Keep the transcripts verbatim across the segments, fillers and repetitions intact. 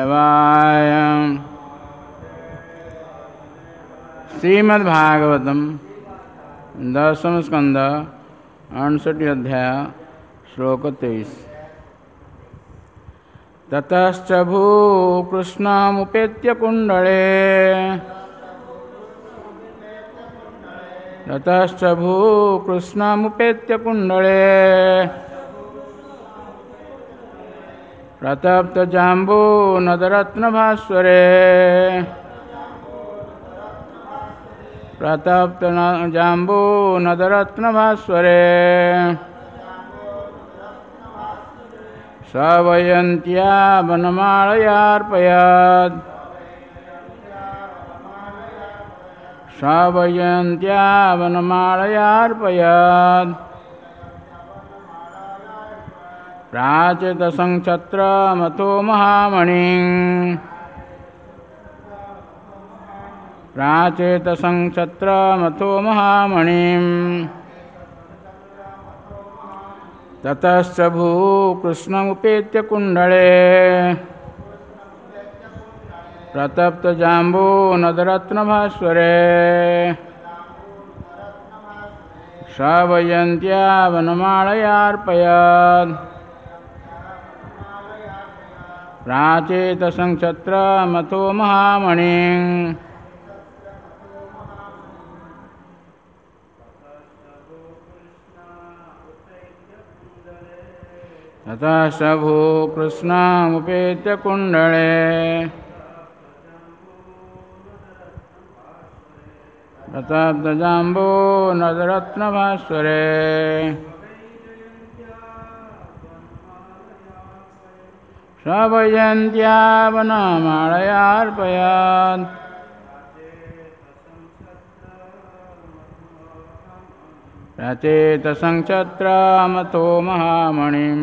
वासुदेवाय। श्रीमद्भागवतम दशम स्कंद अड़सठ अध्याय श्लोक तेईस। ततश्च भूकृष्णमुपेत्य कुंडले ततश्च भूकृष्णमुपेत्य कुंडले प्रतप्त जाम्बूनदरत्नभास्वरे प्रतप्त जाम्बूनदरत्नभास्वरे सवयन्त्या वनमालयार्पयत् सवयन्त्या वनमालयार्पयत् प्राचेतसंक्षत्रमथो महामणिं प्राचेतसंक्षत्रमथो महामणिं ततश्च भूकृष्णमुपेत्य कुंडले प्रतप्त जाम्बूनदरत्नभास्वरे सवयन्त्या वनमालयार्पयत् प्राचेतसंक्षत्रमथो महामणिं ततश्च भूकृष्णमुपेत्य कुंडले प्रतप्त जाम्बूनदरत्नभास्वरे सवयन्त्या वनमालयार्पयत् प्राचेतसंक्षत्रमथो महामणिं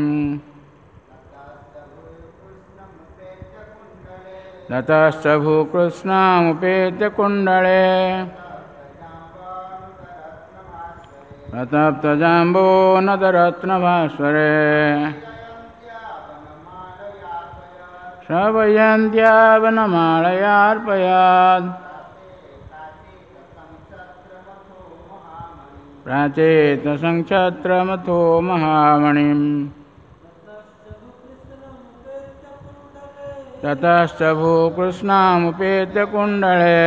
ततश्च भूकृष्णमुपेत्य कुंडले प्रतप्त जाम्बूनदरत्नभास्वरे सवयन्त्या वनमालयार्पयत् प्राचेतसंक्षत्रमथो महामणिं ततश्च भूकृष्णमुपेत्य कुंडले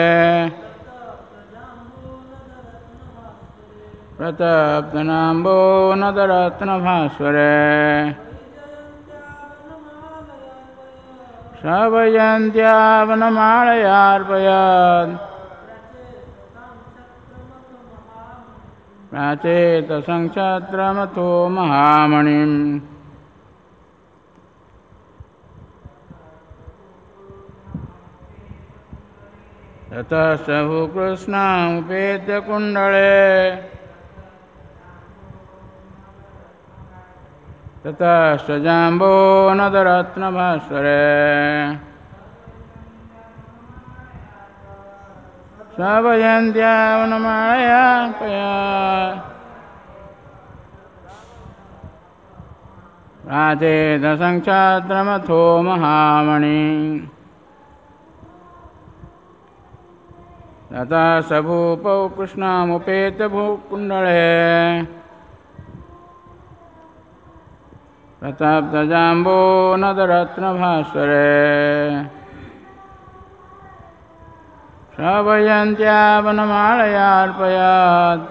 प्रतप्त जाम्बूनदरत्नभास्वरे सवयन्त्या वनमालयार्पयत् प्राचेतसंक्षत्रमथो महामणिं ततश्च भूकृष्णमुपेत्य कुंडले ततश्च जाम्बूनदरत्नभास्वरे सवयन्त्या वनमालयार्पयत् प्राचेतसंक्षत्रमथो महामणिं ततश्च भूपौ कृष्णमुपेत्य भूकुंडले प्रतप्त जाम्बूनदरत्नभास्वरे सवयन्त्या वनमालयार्पयत्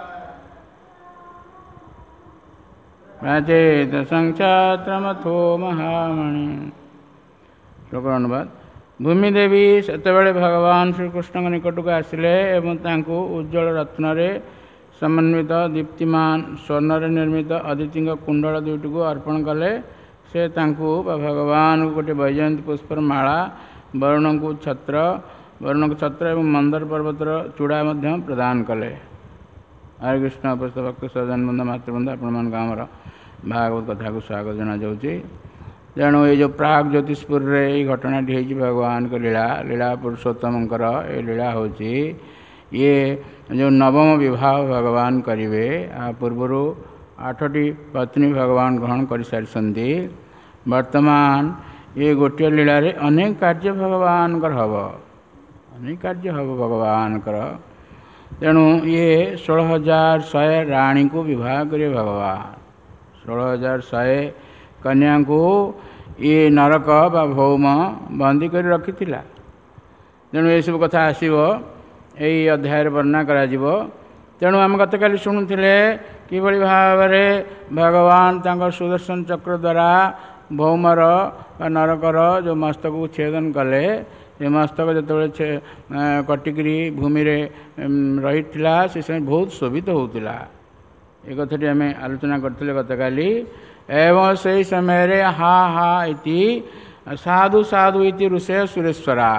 प्राचेतसंक्षत्रमथो महामणिं। श्लोक अनुवाद। भूमिदेवी सेतेबेले भगवान श्रीकृष्ण निकट को आसिले एवं तांको उज्ज्वल रत्नरे समन्वित दीप्तिमान स्वर्ण निर्मित अदिति कुंडल दुईट को अर्पण कले। से तांको भगवान को गोटे वैजयंती पुष्पर माला वरुण को छत्र वरुण को छत्र एवं मंदर पर्वतर चूड़ा प्रदान कले। हरे कृष्ण उपस्थित भक्त सज्जनबंध मातृबंध आपण मान आमर भागवत कथा को स्वागत जना जाऊँगी। तेणु ये जो प्राग ज्योतिषपुर रे घटनाटी होती भगवान को लीला लीला पुरुषोत्तमंकर ये लीला होची ये जो नवम विवाह भगवान करेंगे आ पूर्वर आठटी पत्नी भगवान ग्रहण कर सारी वर्तमान ये गोटे लीलारे अनेक कार्य भगवान हब अनेक कार्य हम भगवान तेणु ये षोल हजार शहे राणी को विवाह करे भगवान षोल हजार शहे कन्या को ये नरक बा भौम बंदी कर रखी तेणु ये सब कथा आसो यही अध्याय वर्णना करा तेणु आम गत काली शुणुले किभली भाव भगवान तांकर सुदर्शन चक्र द्वारा भौमर बा नरकर जो मस्तक को छेदन कले ये मस्तक जो कटिकी भूमि रही से समय बहुत शोभित होता ये कथाटी आम आलोचना करते गत काली एवं से समय रे हा हा इति साधु साधु इति ऋषय सुरेश्वरा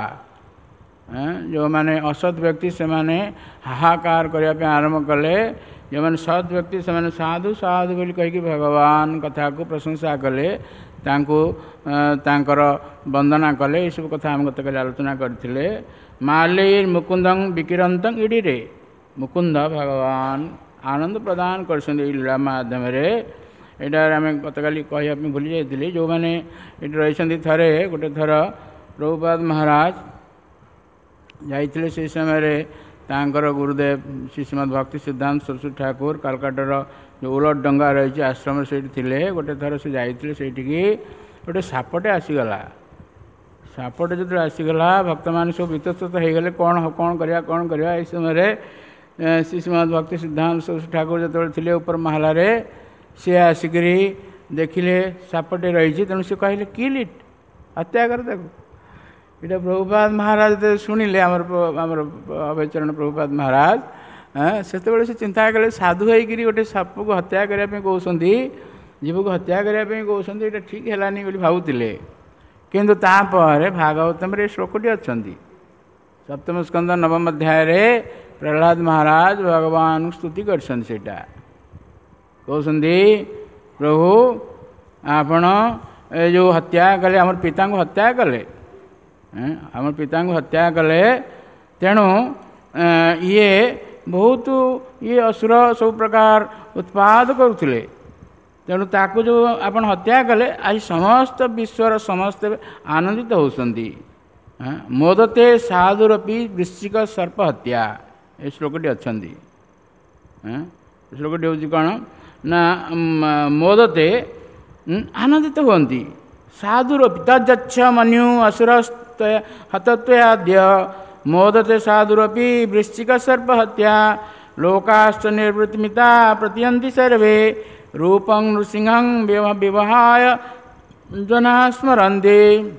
जो माने असत व्यक्ति से माने हाहाकार करने आरंभ कले जो मैंने सत व्यक्ति से माने साधु साधु बोली कहीकि भगवान कथा को प्रशंसा कले तांको तांकर वंदना कले ये सब कथा हम गतकाली आलोचना करते माले मुकुंदं विकिरंतं इडी रे मुकुंद भगवान आनंद प्रदान कर लीला माध्यम यहाँ आम गतकाली कहवाई भूली जाइए जो मैंने ये रही थे गोटे थर प्रभुपाद महाराज जाइए से समय तांकर गुरुदेव श्री श्रीमद भक्ति सिद्धांत सरस्वती ठाकुर कलकाटार जो उलट डंगा रही आश्रम से गोटे थर से जाइए से गोटे सापटे आसीगला सापटे जो आसीगला भक्त मान सब वितस्त हो गले कौन कौन करा कौन करा इस समय श्री श्रीमद भक्ति सिद्धांत सरस्वती ठाकुर जो थे ऊपर महला सी आसिक देखिले सापटे रही तेणु सी कहले किल इट हत्या कर देखो इटा प्रभुपाद महाराज शुणिले आमर आमर अभयचरण प्रभुपाद महाराज से से चिंता कले साधु होकर गोटे साप को हत्या करने कहते जीव को हत्या करने कहते ये ठीक है भावुले किंतु तापर भागवतम रे श्लोकटी अच्छा सप्तम स्कंद नवम अध्याय प्रहलाद महाराज भगवान स्तुति करटा कहते प्रभु आपण जो हत्या कले आम पिता को हत्या कले आम पिता को हत्या कले तेणु ये बहुत ये असुर सब प्रकार उत्पाद करुले तेणु ताकू जो आपण हत्या कले आज समस्त विश्वर समस्त आनंदित होती मोदते साधुरपि वृश्चिक सर्प हत्या ये श्लोकटी अच्छा श्लोकटी हूँ कौन ना मोदते आनंदित होती साधुरपि तज्जच्छ मनु असुर हतत्वयाद्य मोदते साधुरपि वृश्चिक सर्प हत्या लोकाश्च निर्वृत्तिमिता प्रतियन्ति सर्वे रूपं नृसिंहं विवहाय जना स्मरन्ति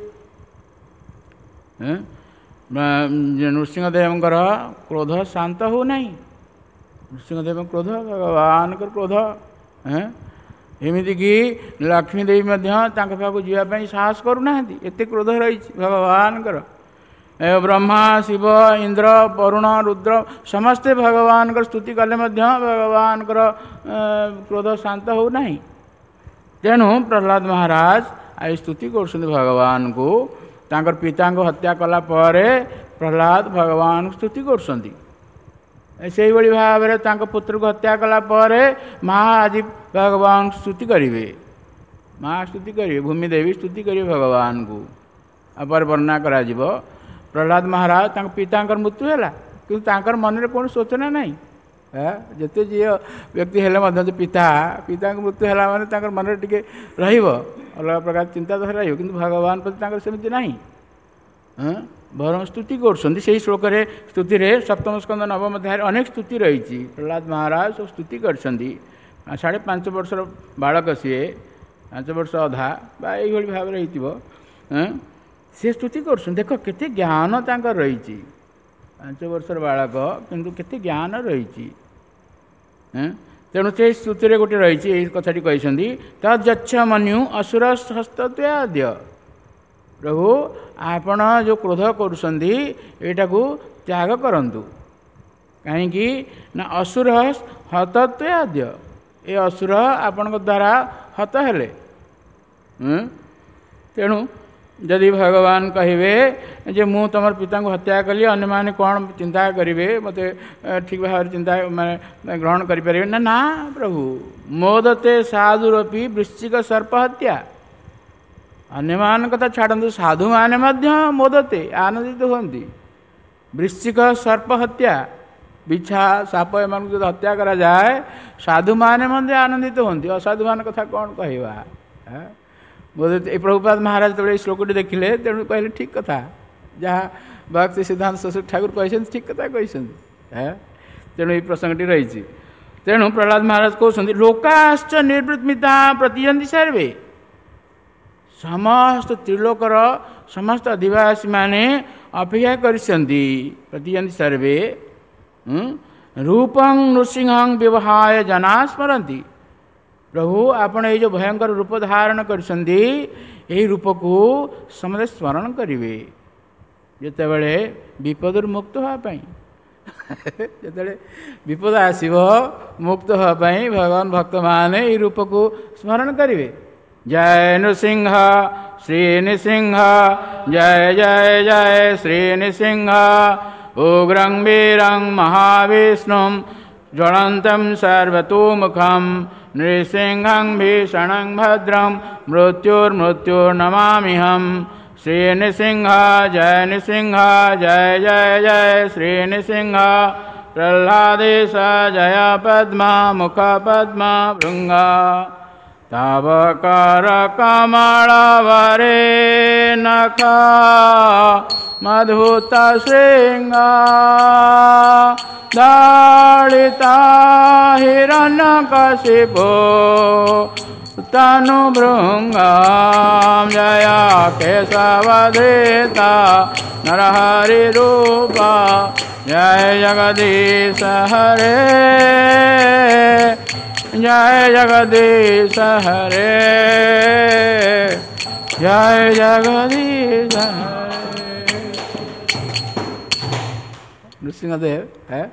नृसिंहदेवंकर क्रोध शांत हो नहीं नृसिंहदेव क्रोध भगवान क्रोध एमती कि लक्ष्मी देवी पाखक जावाई साहस करूना एत क्रोध रही भगवान ब्रह्मा शिव इंद्र वरुण रुद्र समस्ते भगवान स्तुति कले भगवान क्रोध शांत होना तेणु प्रहलाद महाराज आई स्तुति कर भगवान को तांकर पिता को हत्या कला परे प्रहलाद भगवान स्तुति कर से भाव में पुत्र को हत्या कला परे माँ आज भगवान स्तुति करेंगे माँ स्तुति करेंगे भूमि देवी स्तुति करेंगे भगवान को आपर वर्णना करा प्रहलाद महाराज तांक पिता मृत्यु है कि मन में कौन सोचना नहीं जिते जी व्यक्ति है पिता पिता मृत्यु है माने मन में टे अलग प्रकार चिंताधारा रही कि भगवान प्रति सेमती नहीं बरम स्तुति कर श्लोक स्तुति सप्तम स्कंद नवम अध्याय अनेक स्तुति रही प्रहलाद महाराज सब स्तुति कर साढ़े पांच वर्ष बालक सी पांच वर्ष अधा यही भाव में सी स्तुति कर देख केते ज्ञान तांकर रही पांच वर्ष बालक किंतु केते ज्ञान रही तेणु से स्तुति गोटे रही कथाटी कहते तज्जच्छ मनु असुर हस्तत्याद्य प्रभु आपण जो क्रोध करुँचा को त्याग करंतु कहीं ना असुर हतत्याद्य ये असुर आपण द्वारा हत हेले तेणु जदि भगवान कहे जे मु तुम पिता को हत्या कली अन्य माने कौन चिंता करेंगे मत ठीक भाव चिंता माने ग्रहण करें ना ना प्रभु मोदते साधुरपि वृश्चिक सर्प हत्या ଅନ୍ୟମାନଙ୍କ କଥା ଛାଡ଼ନ୍ତୁ, ସାଧୁମାନେ ମଧ୍ୟ ମୋଦତେ ଆନନ୍ଦିତ ହୁଅନ୍ତି। ବୃଶ୍ଚିକ ସର୍ପ ହତ୍ୟା, ବିଛା ସାପ ଏମାନଙ୍କୁ ଯଦି ହତ୍ୟା କରାଯାଏ ସାଧୁମାନେ ମଧ୍ୟ ଆନନ୍ଦିତ ହୁଅନ୍ତି। ଅସାଧୁମାନଙ୍କ କଥା କ'ଣ କହିବା? ମୋଦତେ ଏ ପ୍ରଭୁପାଦ ମହାରାଜ ଯେତେବେଳେ ଏଇ ଶ୍ଲୋକଟି ଦେଖିଲେ ତେଣୁ କହିଲେ ଠିକ୍ କଥା, ଯାହା ଭକ୍ତି ସିଦ୍ଧାନ୍ତ ସରସ୍ୱତୀ ଠାକୁର କହିଛନ୍ତି ଠିକ୍ କଥା କହିଛନ୍ତି। ତେଣୁ ଏଇ ପ୍ରସଙ୍ଗଟି ରହିଛି। ତେଣୁ ପ୍ରହ୍ଲାଦ ମହାରାଜ କହୁଛନ୍ତି ଲୋକାଶ୍ଚ ନିର୍ବୃତ୍ମିତା ପ୍ରତିୟନ୍ତି ସର୍ବେ। ସମସ୍ତ ତ୍ରିଲୋକର ସମସ୍ତ ଅଧିବାସୀମାନେ ଅପେକ୍ଷା କରିଛନ୍ତି। ପ୍ରତିୟନ୍ତି ସର୍ବେ ରୂପଂ ନୃସିଂହଂ ବ୍ୟବହାୟ ଜନା ସ୍ମରନ୍ତି। ପ୍ରଭୁ ଆପଣ ଏଇ ଯେଉଁ ଭୟଙ୍କର ରୂପ ଧାରଣ କରିଛନ୍ତି ଏହି ରୂପକୁ ସମସ୍ତେ ସ୍ମରଣ କରିବେ ଯେତେବେଳେ ବିପଦରୁ ମୁକ୍ତ ହେବା ପାଇଁ। ଯେତେବେଳେ ବିପଦ ଆସିବ ମୁକ୍ତ ହେବା ପାଇଁ ଭଗବାନ ଭକ୍ତମାନେ ଏହି ରୂପକୁ ସ୍ମରଣ କରିବେ। ଜୟ ନୃସିଂହ ଶ୍ରୀ ନୃସିଂହ, ଜୟ ଜୟ ଜୟ ଶ୍ରୀ ନୃସିଂହ। ଉଗ୍ରଂ ବୀରଂ ମହାବିଷ୍ଣୁଂ ଜ୍ୱଳନ୍तं ସର୍ବତୋମୁଖଂ ନୃସିଂହଂ ଭୀଷଣଂ ଭଦ୍ରଂ ମୃତ୍ୟୁର୍ମୃତ୍ୟୁର୍ନମାମ୍ୟହଂ। श्री नृसिंह जय नृसिंह, जय जय जय श्री नृसिंह। प्रह्लादेश जय पद्मा मुख पद्मा भृंग। तव कर कमलवरे नख मधुत श्रृंग। दलिता हिरण्यकशिपो तनु भृंगं। जय केशवधृता नरहरि रूप, जय जगदीश हरे, जय जगदीश हरे, जय जगदीश हरे। नृसिंहदेव है।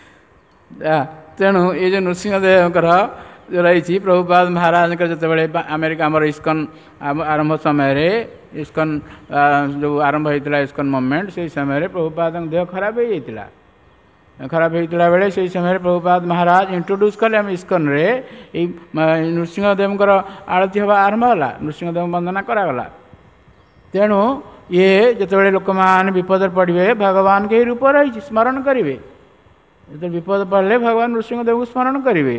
तेणु ये जो नृसिंहदेवଙ୍କର रही प्रभुपाद महाराज जितेबाला अमेरिका आमर इस्कन आरंभ समय इस्कन जो आरंभ होता इस्कन मुवमेंट से समय प्रभुपाद देह खराब हो जाता खराब होता बेले से समय प्रभुपाद महाराज इंट्रोड्यूस कले आम इस्कन रे नृसिंहदेव आरती हवा आरंभ है। नृसिंहदेव वंदना करागला। तेणु ये जितेबाला लोक मैंने विपद पड़े भगवान के रूप रही स्मरण करेंगे। जो विपद पड़े भगवान नृसिंहदेव को स्मरण करेंगे।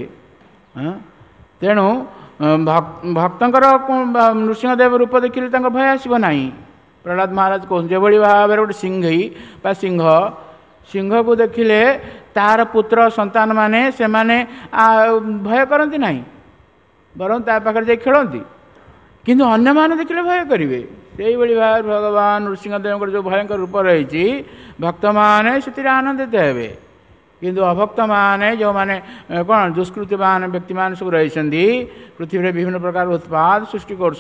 तेणु भक्तर नृसिंहदेव रूप देखिले भय आसब ना। प्रहलाद महाराज कहते जो भाव गोटे सिंह बा सिंह सिंह को देखिले तार पुत्र संतान माने से माने भय करती ना, बरं ता पाखे जाई खेलती, किंतु अन्य माने देखिले भय करेंगे। से भाव भगवान नृसिंहदेव जो भयंकर रूप रही भक्त मैंने से आनंदित हेबे। किंतु अभक्त माने जो माने कौन दुष्कृतवान व्यक्ति मान सब रही पृथ्वी में विभिन्न प्रकार उत्पाद सृष्टि कर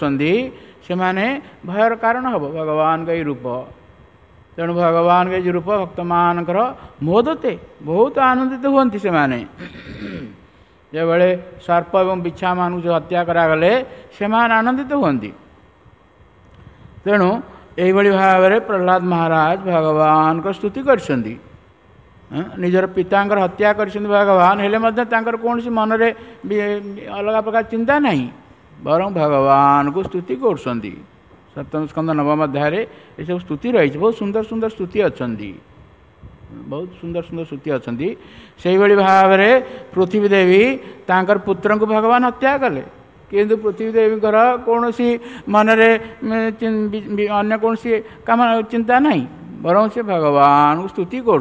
भयर कारण हम भगवान का रूप। तेणु भगवान के रूप भक्त मानकर मोदते बहुत आनंदित हुंती से माने। जो बड़े सर्प एवं बिछा मान जो हत्या करागले से आनंदित हुंती। तेणु यही भाव में प्रहलाद महाराज भगवान को स्तुति करछंती। निजर पितांकर हत्या कर भगवान हेले कौन सी मन रे अलग प्रकार चिंता नहीं, बरं भगवान को स्तुति कर सप्तम स्कंद नवम अध्याय ये सब स्तुति रही। बहुत सुंदर सुंदर स्तुति अच्छा, बहुत सुंदर सुंदर स्तुति अच्छा। से भाव में पृथ्वी देवी तांकर पुत्र को भगवान हत्या कले, किंतु पृथ्वी देवी कौन सी मन रे अन्य कौन सी काम चिंता नहीं, बरं से भगवान को स्तुति कर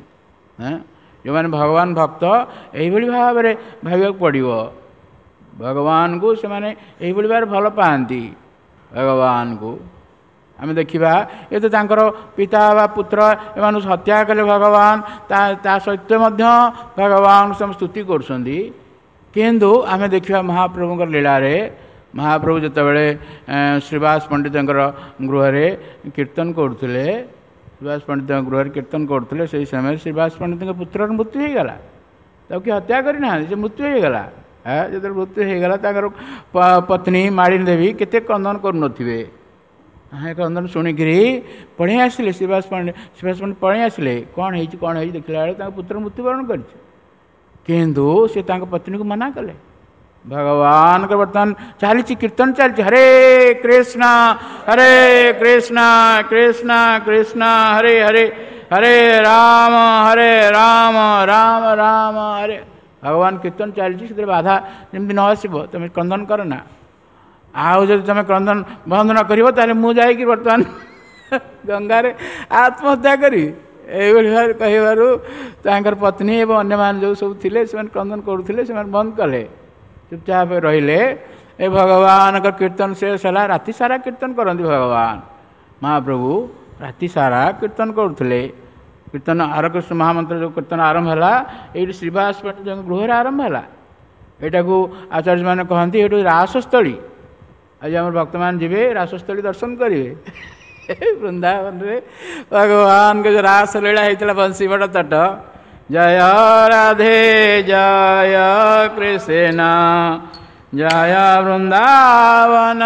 जो मैंने भगवान भक्त यही भाव में भाव पड़ो भगवान को से माने यही भाव भल पाती भगवान को। आम देखा ये तो तांकर पिता बा पुत्र एम हत्या कले भगवान ता, ता सत्य भगवान से स्तुति कर। किंतु आम देखा महाप्रभु लीला रे महाप्रभु जितेबाला श्रीवास पंडित गृह कीर्तन करुले श्रीवास पंडित गृह कीर्तन करते से समय श्रीवास पंडित पुत्र मृत्यु हो गला। तब कि हत्या करना से मृत्यु हो गला। जो मृत्यु हो गला पत्नी मालिनी देवी केते क्रंदन करूँ क्रंदन शुणिक पढ़े आसिले श्रीवास पंडित श्रीवास पंडित पढ़े आसिले कौन है कौन है देखला बेले पुत्र मृत्युवरण कर। किंतु से पत्नी को मना कले भगवान का बर्तमान चली कीर्तन चलती हरे कृष्ण हरे कृष्ण कृष्ण कृष्ण हरे हरे हरे राम हरे राम राम राम हरे भगवान कीर्तन चलती से बाधा जमी न आसो तुम क्रंदन कर ना आउ जब तुम क्रंदन बंद न कर मुझे बर्तमान गंगार आत्महत्या करी भाव कहवर पत्नी एवं अन्य मान जो सब थे क्रंदन करुले से बंद कले चुपचाप रहिले ए भगवान का कीर्तन शेष है राति सारा कीर्तन करती भगवान महाप्रभु राति सारा कीर्तन करुले कीर्तन हरकृष्ण महामंत्र जो कीर्तन आरंभ है ये श्रीवास पंडित गृह आरंभ है यहाँ को आचार्य मैंने कहती ये रासस्थली आज आम भक्त मान जी रासस्थली दर्शन करेंगे वृंदावन रे भगवान के जो रास लीला होता बंशीवट तट जय राधे जय कृष्ण जय वृंदावन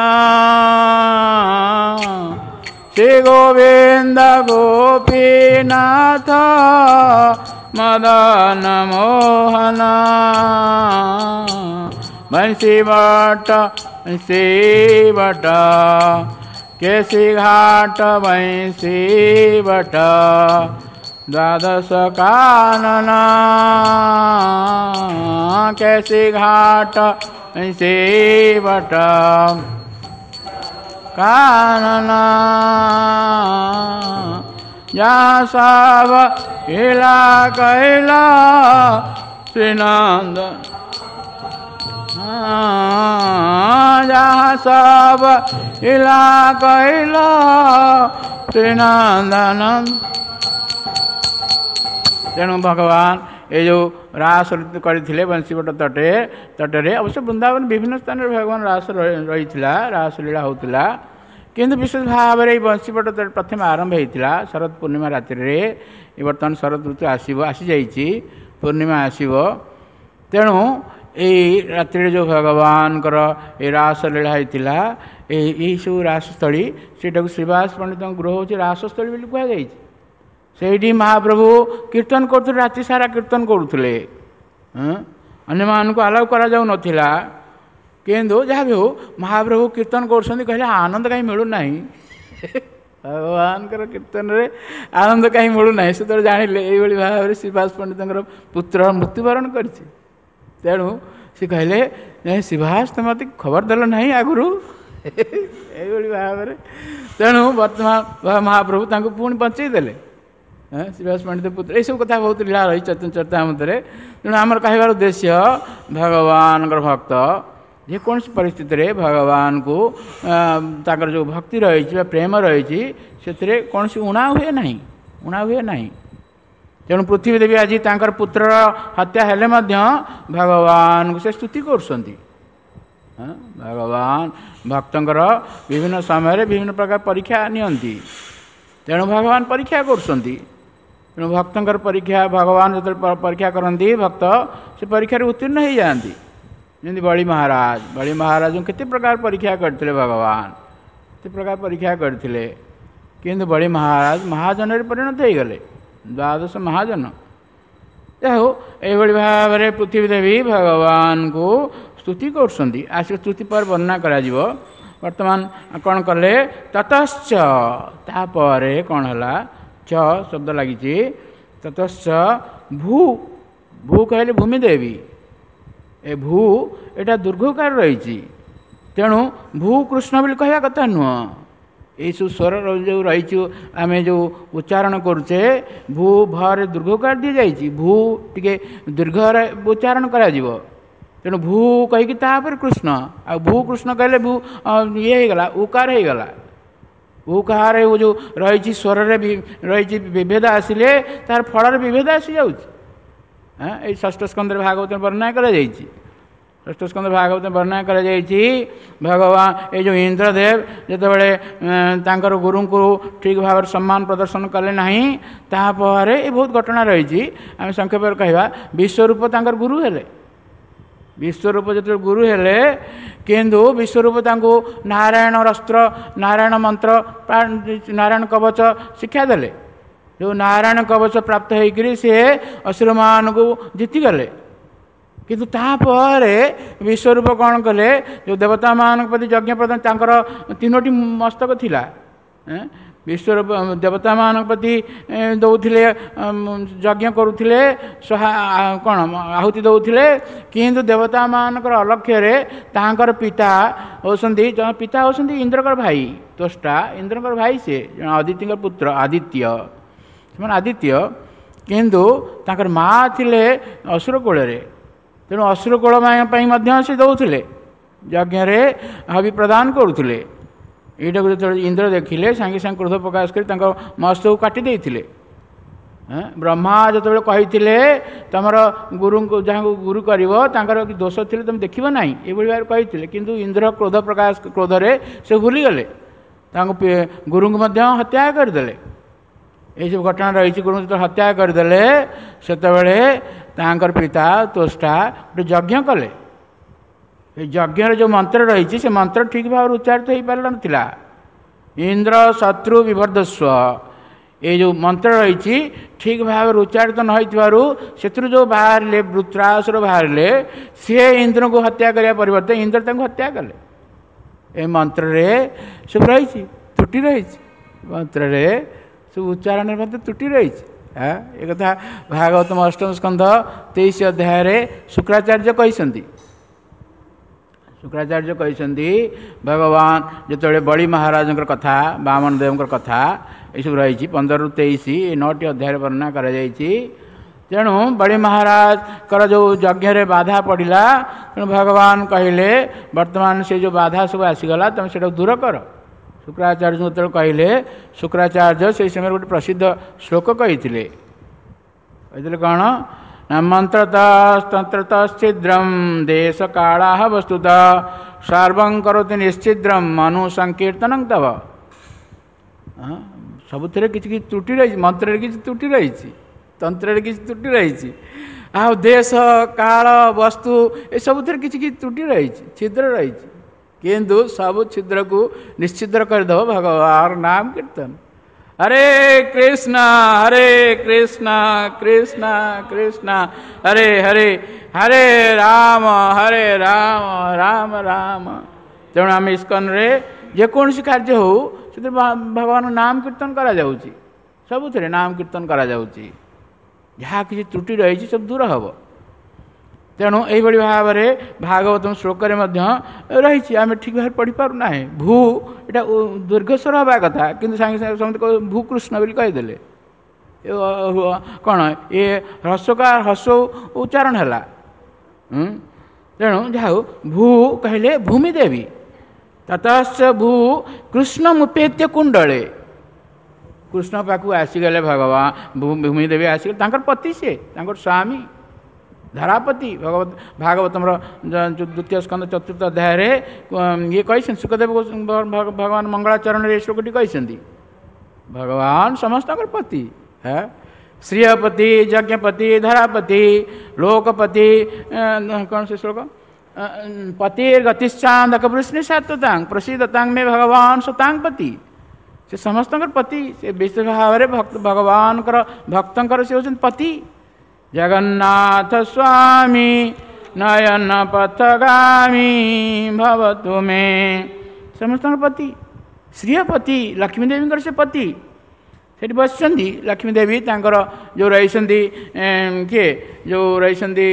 श्री गोविंद गोपीनाथ मदन मोहन बंशीवट बंशीवट केसी घाट बंशीवट द्वादश कानन केसी घाट बंशीवट कानन जहाँ सब हिला कैला श्रीनंद जहाँ सब हिला कैला श्रीनंदन तेणु भगवान ये जो रास करते बंशीवट तटे तटे अवश्य वृंदावन विभिन्न स्थान में भगवान रास रही रास लीला होता किंतु विशेष भाव में बंशीवट तट प्रथम आरंभ होता शरद पूर्णिमा राति रे बर्तमान शरद ऋतु आसव आसी जाइए पूर्णिमा आसव तेणु यही रात्रि जो भगवान ये रास लीला होता यही सब रासस्थली से श्रीवास पंडित गृह हूँ रासस्थली कहुई से महाप्रभु कीर्तन करुले राति सारा कीर्तन करुले अन्य मान को अलाउ करा जाऊ नथिला किंतु जहाँ भी हो महाप्रभु कीर्तन कर कहले आनंद कहीं मिलूना भगवान कीर्तन रे आनंद कहीं मिलूना से तो जानिले ये भाव में श्रीवास पंडित पुत्र मृत्युवरण कर तेणु सी कहले श्रीवास तुम मत खबर देल ना आगुरी ये भाव में तेणु वर्तमान महाप्रभु तांको पुणी बचईदेले श्रीवास पंडित पुत्र ये सब कथा बहुत लीला रही चर्चा मध्य तेणु आमर कहबार उद्देश्य भगवान भक्त जेकोसी परिस्थिति रे भगवान को ताकर जो भक्ति रही प्रेम रही से कौन उणा हुए ना उणा हुए ना तेणु पृथ्वी देवी आज तांकर पुत्र हत्या हेले भगवान को से स्तुति कर भगवान भक्तंकर विभिन्न समय विभिन्न प्रकार परीक्षा नियंती तेणु भगवान परीक्षा कर तेणु भक्तंकर परीक्षा भगवान जो परीक्षा करती भक्त से परीक्षा उत्तीर्ण हो जाती जमी बड़ी महाराज बड़ी महाराज केते प्रकार परीक्षा करते भगवान केते प्रकार परीक्षा करते किंतु बड़ी महाराज महाजन परिणत हो गले द्वादश महाजन हो ये भाव में पृथ्वी देवी भगवान को स्तुति कर आसिक स्तुति पर वर्णना करा वर्तमान कौन कले ततश्च तापर कौन है च शब्द लगी ततश्च भू भू कहले भूमि देवी ए भू एटा दुर्घकार रही तेणु भू कृष्ण बोली कहवा कथा नुह ये सब स्वर जो रही आम जो उच्चारण करुचे भू भर दुर्घकार दी जाइए भू टे दीर्घ उच्चारण करा तेणु भू कहीकि तापर कृष्ण आ भू कृष्ण कहले भू ये होगला उकार होगला उकार वो जो रही स्वर रही विभेद आसिले तार फल विभेद आसी जाऊँ षष्ठ स्कंद भागवत वर्णना करा षष्ठ स्कंद भागवत वर्णना करा भगवान ये जो इंद्रदेव जिते गुरु को ठीक भाव सम्मान प्रदर्शन कले ना तापर ये बहुत घटना रही आम संक्षेप कहवा विश्वरूप तांकर गुरु हेले विश्वरूप जो गुरु हेले किंतु विश्वरूप तांको नारायण अस्त्र नारायण मंत्र नारायण कवच शिक्षा देले जो नारायण कवच प्राप्त होकर सी असुर मान को जीतीगले किंतु तापर विश्वरूप कौन कले जो देवता मान प्रति यज्ञ प्रदान तांकर तीनोटी मस्तक थिला विश्वरूप देवता मान प्रति दौथिले यज्ञ करुथिले कौन आहुति दौथिले किंतु देवता मानकर अलक्ष्य तांकर पिता होसंती पिता होसंती इंद्रकर भाई त्वष्टा इंद्रकर भाई से आदित्य पुत्र आदित्य से आदित्य किंतु तांकर माँ थिले असुर कूल तेणु असुर कूल से दौले यज्ञ हवि प्रदान करुले यटा को जो इंद्र देखिले सांगे सांगे क्रोध प्रकाश कर मस्त को काटी देते ब्रह्मा जो कही तुमर गुरु जहाँ गुरु कर दोष थे तुम देख ना ये भाव कही किंतु इंद्र क्रोध प्रकाश क्रोधरे से भूलीगले गुरु को हत्या करदे ये सब घटना रही गुरु जो हत्या करदे से पिता त्वष्टा गोटे यज्ञ कले यज्ञ जो मंत्र रही से मंत्र ठीक भाव उच्चारित हो पार ना इंद्र शत्रु विभर्दस्व ये जो मंत्र रही ठीक भाव उच्चारित न हो जो बाहर वृत्रासुर बाहर सी इंद्र को हत्या करने परिवर्तन इंद्र हत्या कले ये मंत्र सब रही त्रुटि रही मंत्र सब उच्चारण त्रुटि रही हाँ एक कथा भागवतम अष्टम स्कंध तेईस अध्याय शुक्राचार्य कहते शुक्राचार्य कहते भगवान जो बड़ी महाराज कथा बामन देव कथा ये सब रही पंद्रह रु तेईस नौटी अध्याय वर्णना कर तेणु बड़ी महाराज कर जो यज्ञ बाधा पड़ा तेणु भगवान कहले वर्तमान से जो बाधा सब आसीगला तुम से दूर कर शुक्राचार्य जो कहले शुक्राचार्य से समय गोटे प्रसिद्ध श्लोक कही कही कौन मंत्रतस्त्रतश्चिद्रम देश काला वस्तुत सर्वं करोति निश्चिद्रम मनु संकीर्तन तव सबुथे किसी त्रुटि रही मंत्र किसी त्रुटि रही तंत्र किसी त्रुटि रही आ देश काल वस्तु ये सबुथे किसी त्रुटि रही छिद्र रही किंतु सब छिद्र को निश्चिद्र करदेव भगवान नाम कीर्तन हरे कृष्ण हरे कृष्ण कृष्ण कृष्ण हरे हरे हरे राम हरे राम राम राम तेणु आम इस्कन रे जेकोसी कार्य हो भगवान नाम कीर्तन करा जाउची सबुथे नाम कीर्तन करा जाउची जहाँ किसी त्रुटि रही सब दूर हम तेणु यही भाव में भागवतम श्लोक रही आम ठीक भाव पढ़ी पारना भू यहाँ दीर्घस्वर हवा कथा कि सांगे सांगे समझते भूकृष्ण बोली कहीदे कौन ये ह्रस्वकार ह्रस्व उच्चारण है तेणु जहाँ भू कहले भूमि देवी ततश्च भू कृष्ण मुपेत्य कुंडले कृष्ण पाक आसीगले भगवान भूमि देवी आसीगले पति से स्वामी धरापति भगवत भागवतम द्वितीय स्कंद चतुर्थ अध्याय ये कही सुखदेव भगवान मंगलाचरण श्लोकटी कही भगवान समस्त पति है श्रीयपति यज्ञपति धरापति लोकपति कौन से श्लोक पतिर्गतिश्चांदक वृष्णि सात्वतांग प्रसिद्धतांग में भगवान सतांग पति से समस्त पति से विश्व भाव में भक्त भगवान भक्तर से होती पति जगन्नाथ स्वामी नयन पथगामी भवतु मे समस्त पति श्रीयपति लक्ष्मी देवी से पति से बस लक्ष्मी देवी तांकर जो रही किए जो रही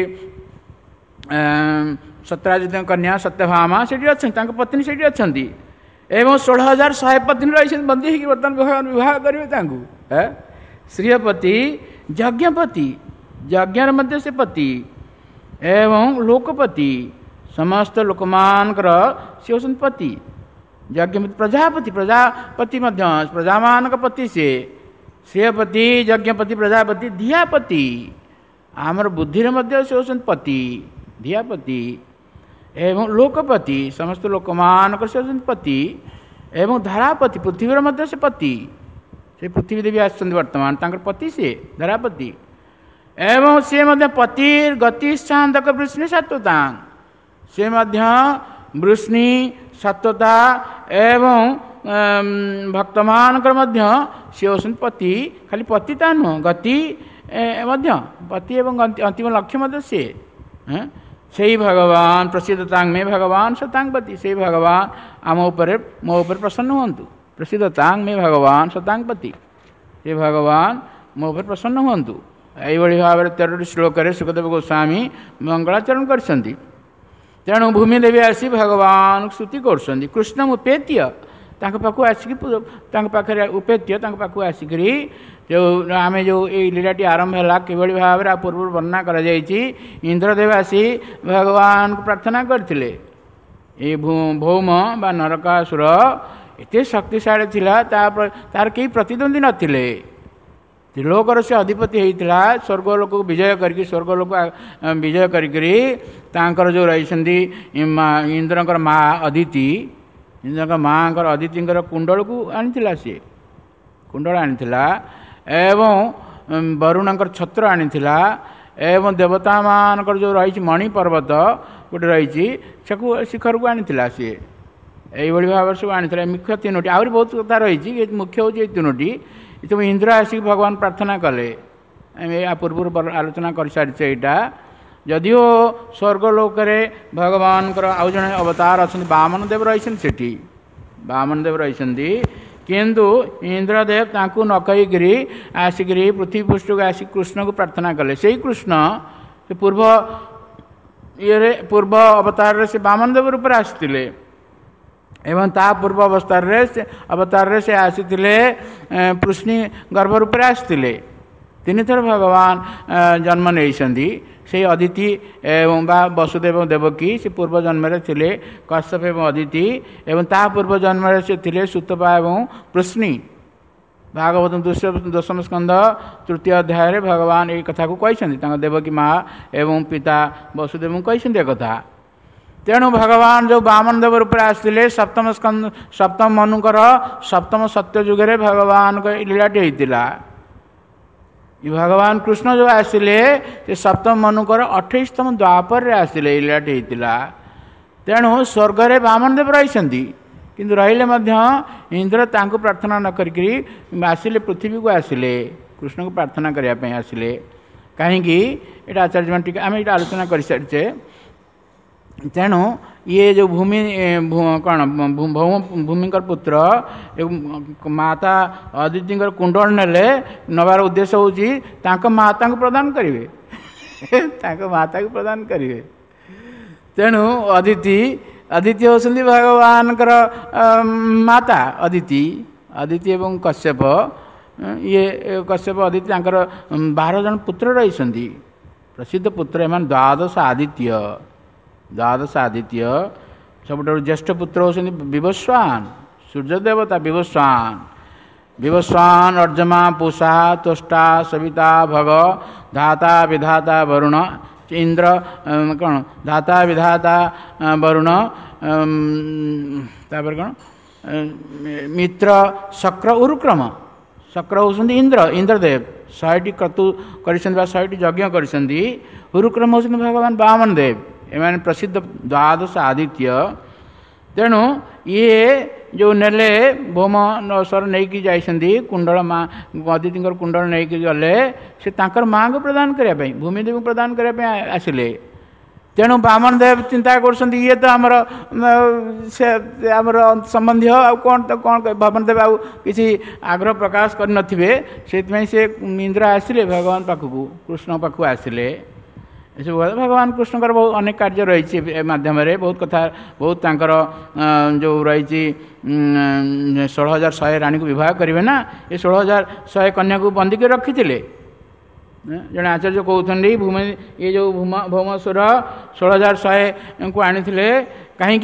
सत्यराजित कन्या सत्यभामा से अच्छा पत्नी से अच्छा एवं षोलह हजार शहे पत्नी रही बंदी होगी बर्तमान भगवान विवाह करेंगे श्रीयपति यज्ञपति यज्ञ मध्य से पति एवं लोकपति समस्त लोकमान सी होती पति यज्ञ प्रजापति प्रजापति प्रजामान पति से श्रेयपति यज्ञपति प्रजापति धियापति आमर बुद्धि मध्य से होती पति धियापति एवं लोकपति समस्त लोकमान से होती पति एवं धरापति पृथ्वी मध्य से पति से पृथ्वी देवी आसुच्च वर्तमान पति से धरापति एवं से मध्य पतिर गतिश्चांदक वृष्णि सत्वतांग से मध्य वृष्णि सत्वता एवं भक्तमान मध्य सी होती पति खाली पतिता नुह गति मध्य पति एवं अंतिम लक्ष्य मध्य से से भगवान प्रसिद्धतांग में भगवान शतांगपति से भगवान आम उपर मो उपर प्रसन्न हुंतु प्रसिद्धतांग में भगवान शतांगपति से भगवान मो उपर प्रसन्न हुंतु यही भाव में तेरह श्लोक सुखदेव गोस्वामी मंगलाचरण करछंती। तेणु भूमिदेवी आसी भगवान स्तुति कर कृष्ण उपेत्य पाखु आसिक पाखे उपेत्य पाखु आसिक जो आम जो ये लीलाटी आरंभ है कि भाव में पूर्व वर्णना कर इंद्रदेव आसी भगवान को प्रार्थना करते ये भौम बा नरकासुर एते शक्तिशाली थिला तार कई प्रतिद्वंदी नथिले त्रिलोकर से अधिपति होता स्वर्गलोक को विजय करके स्वर्गलोक विजय कर जो रही इंद्रकर माँ अदिति इंद्र माँ अदिति कुंडल को आनी सी कुंडल आनी एवं वरुणकर छत्र आनी एवं देवता मानकर जो रही मणि पर्वत गोटे रही शिखर को आनी सी यही भाव सब आनी मुख्य तीनोटी आहरी बहुत कथा रही मुख्य हूँ तीनोटी तुम इंद्र आसिक भगवान प्रार्थना कले या पूर्व आलोचना कर सारी यहाँ जदिओ स्वर्गलोक भगवान आउ जड़े अवतार अच्छा वामन देव रही वामन देव रही किंतु इंद्रदेव ताकू न कहीकि आसिक पृथ्वी पृष्ठ को आसिक कृष्ण को प्रार्थना कले से कृष्ण से पूर्व ये पूर्व अवतार से वामन देव रूप आसते एवं ता पूर्व अवस्था से अवतार से आसी पृष्णी गर्भ रूप आसते तीन थर भगवान जन्म नहीं से अदिति एवं बा वसुदेव देवकी से पूर्व जन्म थे कश्यप एवं अदिति एवं ता पूर्व जन्म से थे सुतपा एवं पृष्णी भागवत दशम स्कंद तृतीय अध्याय भगवान ये कथा को कही देवकी माँ एवं पिता वसुदेव कही कथा। तेणु भगवान जो वामन देव रूप आसते सप्तम स्कंद सप्तम मनुकर सप्तम सत्य जुगे भगवान को लीलाटी होता भगवान कृष्ण जो आसिले से सप्तम मनुकर अठाईसतम द्वापर आसिले लीलाटी होता। तेणु स्वर्ग रे वामन देव रही किंतु रहिले इंद्र तांको प्रार्थना न करी आसिले पृथ्वी को आसिले कृष्ण को प्रार्थना करने आसिले कहीं आचार्य मान आम ये आलोचना कर सारी। तेणु ये जो भूमि कौन भूमिकर पुत्र माता अदिति कुंडल नेले नबार उद्देश्य हूँ माता को प्रदान करेंगे माता को प्रदान करेंगे। तेणु अदिति अदिति होती भगवान माता अदिति अदिति एवं कश्यप ये कश्यप अदिति बारह जन पुत्र रही प्रसिद्ध पुत्र एम द्वादश आदित्य द्वादश आदित्य सब ज्येष्ठ पुत्र होती विवस्वान सूर्य देवता विवस्वान विवस्वान अर्जमा पूषा त्वष्टा सविता भग धाता विधाता वरुण इंद्र कौन धाता विधाता वरुण तापर कौन मित्र शक्र उरुक्रम शक्र होती इंद्र इंद्रदेव शहेटी क्रतु कर शहेटी यज्ञ कर उरुक्रम होती भगवान वामन देव एम प्रसिद्ध द्वादश आदित्य। तेणु ये जो नेले भौम स्वर नहीं जाइछन्ती कुंडल माँ अदिति कुंडल नहीं गले से तांकर माँ को प्रदान करने भूमिदेवी प्रदान करने आसिले। तेणु वामन देव चिंता कर ये तो आमर से आमर संबंधी आ कौन तो कौन वामन देव आउ किसी आग्रह प्रकाश करे से इंद्र आसिले भगवान पाखक कृष्ण पाखक आसिले सब भगवान कृष्ण बहुत अनेक कार्य रही मध्यम बहुत कथा बहुत तांकर जो रही षोल हजार शहे रानी को विवाह करेंगे ना ये षोल हजार शहे कन्या को बंदी कर रखी थे जड़े आचार्य कहते भूमि ये जो भूमा भौमेश्वर षोल हजार शहे को आनी कहीं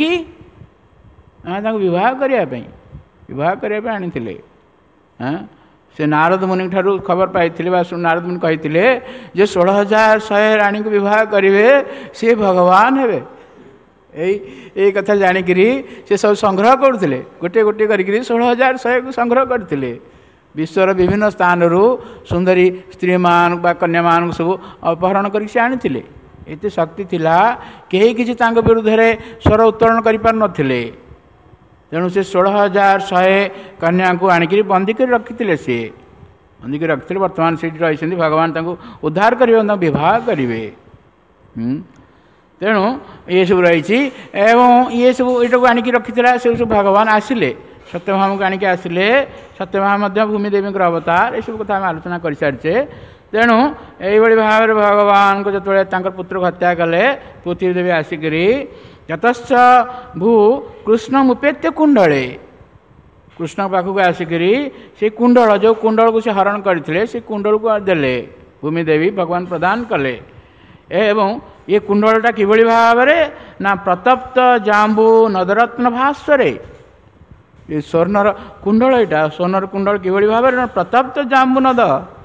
विवाह करने विवाह करने आनी से नारद मुनि ठारू खबर पाई नारद मुनि कही जे षोल हजार शहे रानी को विवाह करेंगे सी भगवान हे यही कथा जाणिकी से सब संग्रह करते गोटे गोटे कर षोल हजार शहे को संग्रह करते विश्वर विभिन्न स्थान सुंदरी स्त्री मान कन्या मान सब अपहरण करके आनी एत शक्ति थिला कहीं किसी विरुद्ध स्वर उत्तोलन कर पार नथिले। तेणु से षोल हजार शहे कन्या को आणिक बंदी कर रखी सी बंदी कर रखी वर्तमान से रही भगवान उद्धार करेंगे विवाह करेंगे। ତେଣୁ ଇଏ ସବୁ ରହିଛି ଏବଂ ଇଏ ସବୁ ଏଇଟାକୁ ଆଣିକି ରଖିଥିଲା। ସେ ସବୁ ଭଗବାନ ଆସିଲେ ସତ୍ୟଭାମକୁ ଆଣିକି ଆସିଲେ। ସତ୍ୟଭାମ ମଧ୍ୟ ଭୂମିଦେବୀଙ୍କର ଅବତାର। ଏସବୁ କଥା ଆମେ ଆଲୋଚନା କରିସାରିଛେ। ତେଣୁ ଏଇଭଳି ଭାବରେ ଭଗବାନଙ୍କୁ ଯେତେବେଳେ ତାଙ୍କର ପୁତ୍ରକୁ ହତ୍ୟା କଲେ, ପୃଥିବୀଦେବୀ ଆସିକରି ଯତଶ୍ଚ ଭୂ କୃଷ୍ଣ ମୁପେତ୍ୟ କୁଣ୍ଡଳେ, କୃଷ୍ଣଙ୍କ ପାଖକୁ ଆସିକରି ସେ କୁଣ୍ଡଳ, ଯେଉଁ କୁଣ୍ଡଳକୁ ସେ ହରଣ କରିଥିଲେ ସେ କୁଣ୍ଡଳକୁ ଦେଲେ, ଭୂମିଦେବୀ ଭଗବାନ ପ୍ରଦାନ କଲେ। ଏବଂ ଏ କୁଣ୍ଡଳଟା କିଭଳି ଭାବରେ ନା ପ୍ରତପ୍ତ ଜାମ୍ବୁ ନଦରତ୍ନ ଭାସ୍ୱରେ, ଏ ସ୍ୱର୍ଣ୍ଣର କୁଣ୍ଡଳ, ଏଇଟା ସ୍ୱର୍ଣ୍ଣର କୁଣ୍ଡଳ କିଭଳି ଭାବରେ ନା ପ୍ରତପ୍ତ ଜାମ୍ବୁ ନଦ,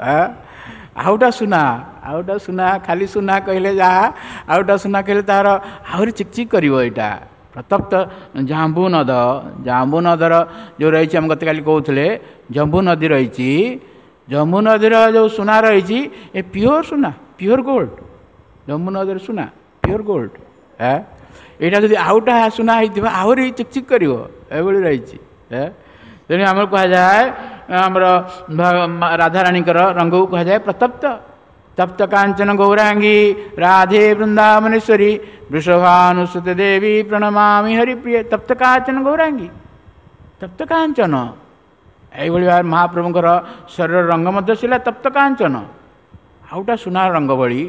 ଆଉଟା ସୁନା, ଆଉଟା ସୁନା, ଖାଲି ସୁନା କହିଲେ ଯାହା, ଆଉଟା ସୁନା କହିଲେ ତାହାର ଆହୁରି ଚିକଚିକ୍ କରିବ। ଏଇଟା ପ୍ରତପ୍ତ ଜାମ୍ବୁ ନଦ, ଜାମ୍ବୁ ନଦର ଯେଉଁ ରହିଛି, ଆମେ ଗତକାଲି କହୁଥିଲେ ଜମ୍ବୁ ନଦୀ ରହିଛି, ଜମ୍ବୁ ନଦୀର ଯେଉଁ ସୁନା ରହିଛି ଏ ପିଓର ସୁନା, ପିଓର ଗୋଲ୍ଡ। ଜମ୍ବୁ ନଦୀର ସୁନା ପିଓର ଗୋଲ୍ଡ। ଏଇଟା ଯଦି ଆଉଟା ସୁନା ହେଇଥିବ ଆହୁରି ଚିକଚିକ୍ କରିବ, ଏଭଳି ରହିଛି। ତେଣୁ ଆମର କୁହାଯାଏ, ଆମର ରାଧାରାଣୀଙ୍କର ରଙ୍ଗକୁ କୁହାଯାଏ ପ୍ରତପ୍ତ। ତପ୍ତ କାଞ୍ଚନ ଗୌରାଙ୍ଗୀ ରାଧେ ବୃନ୍ଦାବନେଶ୍ୱରୀ ବୃଷଭାනුସୁତ ଦେବୀ ପ୍ରଣମାମି ହରିପ୍ରିୟ। ତପ୍ତ କାଞ୍ଚନ ଗୌରାଙ୍ଗୀ, ତପ୍ତ କାଞ୍ଚନ, ଏଇଭଳି ଭାବରେ ମହାପ୍ରଭୁଙ୍କର ଶରୀର ରଙ୍ଗ ମଧ୍ୟ ଥିଲା ତପ୍ତ କାଞ୍ଚନ, ଆଉଟା ସୁନା ରଙ୍ଗ ଭଳି।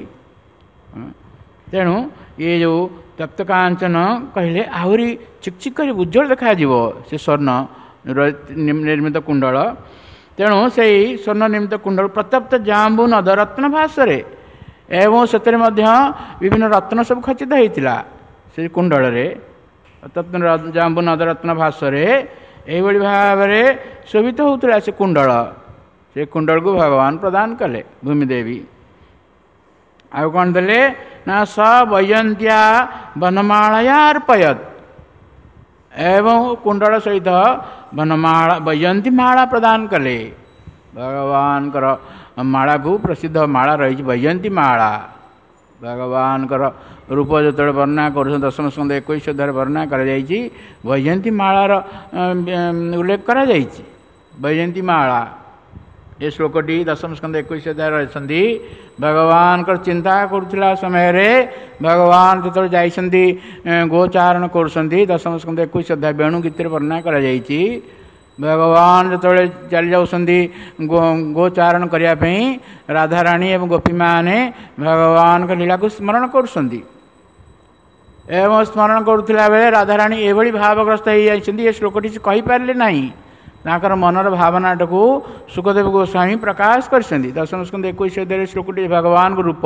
ତେଣୁ ଇଏ ଯେଉଁ ତପ୍ତ କାଞ୍ଚନ କହିଲେ ଆହୁରି ଚିକଚିକ୍ କରି ଉଜ୍ଜଳ ଦେଖାଯିବ ସେ ସ୍ୱର୍ଣ୍ଣ ନିର୍ମିତ କୁଣ୍ଡଳ। ତେଣୁ ସେଇ ସ୍ୱର୍ଣ୍ଣ ନିର୍ମିତ କୁଣ୍ଡଳ ପ୍ରତପ୍ତ ଜାମ୍ବୁ ନଦ ରତ୍ନ ଭାସ୍ୱରେ, ଏବଂ ସେଥିରେ ମଧ୍ୟ ବିଭିନ୍ନ ରତ୍ନ ସବୁ ଖଚିତ ହେଇଥିଲା ସେ କୁଣ୍ଡଳରେ, ପ୍ରତପ୍ତ ଜାମ୍ବୁ ନଦ ରତ୍ନ ଭାସ୍ୱରେ ଏଇଭଳି ଭାବରେ ଶୋଭିତ ହେଉଥିଲା ସେ କୁଣ୍ଡଳ। ସେ କୁଣ୍ଡଳକୁ ଭଗବାନ ପ୍ରଦାନ କଲେ ଭୂମିଦେବୀ। ଆଉ କ'ଣ ଦେଲେ ନା ସ ବୈଜନ୍ତ୍ୟା ବନମାଳୟାର୍ପୟତ୍, ଏବଂ କୁଣ୍ଡଳ ସହିତ ବନମାଳା ବୈଜନ୍ତୀ ମାଳା ପ୍ରଦାନ କଲେ। ଭଗବାନଙ୍କର ମାଳାକୁ ପ୍ରସିଦ୍ଧ ମାଳା ରହିଛି ବୈଜନ୍ତୀ ମାଳା। ଭଗବାନଙ୍କର ରୂପ ଯେତେବେଳେ ବର୍ଣ୍ଣନା କରୁଛନ୍ତି ଦଶମ ସ୍କନ୍ଧ ଏକୋଇଶ ଅଧ୍ୟାୟରେ ବର୍ଣ୍ଣନା କରାଯାଇଛି, ବୈଜନ୍ତୀ ମାଳାର ଉଲ୍ଲେଖ କରାଯାଇଛି। ବୈଜନ୍ତୀ ମାଳା ଏ ଶ୍ଲୋକଟି ଦଶମ ସ୍କନ୍ଧ ଏକୋଇଶ ଅଧ୍ୟାୟରେ ଅଛନ୍ତି। ଭଗବାନଙ୍କର ଚିନ୍ତା କରୁଥିଲା ସମୟରେ ଭଗବାନ ଯେତେବେଳେ ଯାଇଛନ୍ତି ଗୋଚାରଣ କରୁଛନ୍ତି, ଦଶମ ସ୍କନ୍ଧ ଏକୋଇଶ ଅଧ୍ୟାୟ ବେଣୁ ଗୀତରେ ବର୍ଣ୍ଣନା କରାଯାଇଛି। ଭଗବାନ ଯେତେବେଳେ ଚାଲି ଯାଉଛନ୍ତି ଗୋଚାରଣ କରିବା ପାଇଁ, ରାଧାରାଣୀ ଏବଂ ଗୋପୀମାନେ ଭଗବାନଙ୍କ ଲୀଳାକୁ ସ୍ମରଣ କରୁଛନ୍ତି। ଏବଂ ସ୍ମରଣ କରୁଥିଲା ବେଳେ ରାଧାରାଣୀ ଏଭଳି ଭାବଗ୍ରସ୍ତ ହୋଇଯାଇଛନ୍ତି, ଏ ଶ୍ଲୋକଟି ସେ କହିପାରିଲେ ନାହିଁ। ତାଙ୍କର ମନର ଭାବନାଟାକୁ ସୁଖଦେବ ଗୋସ୍ୱାମୀ ପ୍ରକାଶ କରିଛନ୍ତି। ଦଶମ ସ୍କନ୍ଧ ଏକୋଇଶ ଅଧ୍ୟାୟରେ ଶ୍ଲୋକଟି ଭଗବାନଙ୍କ ରୂପ,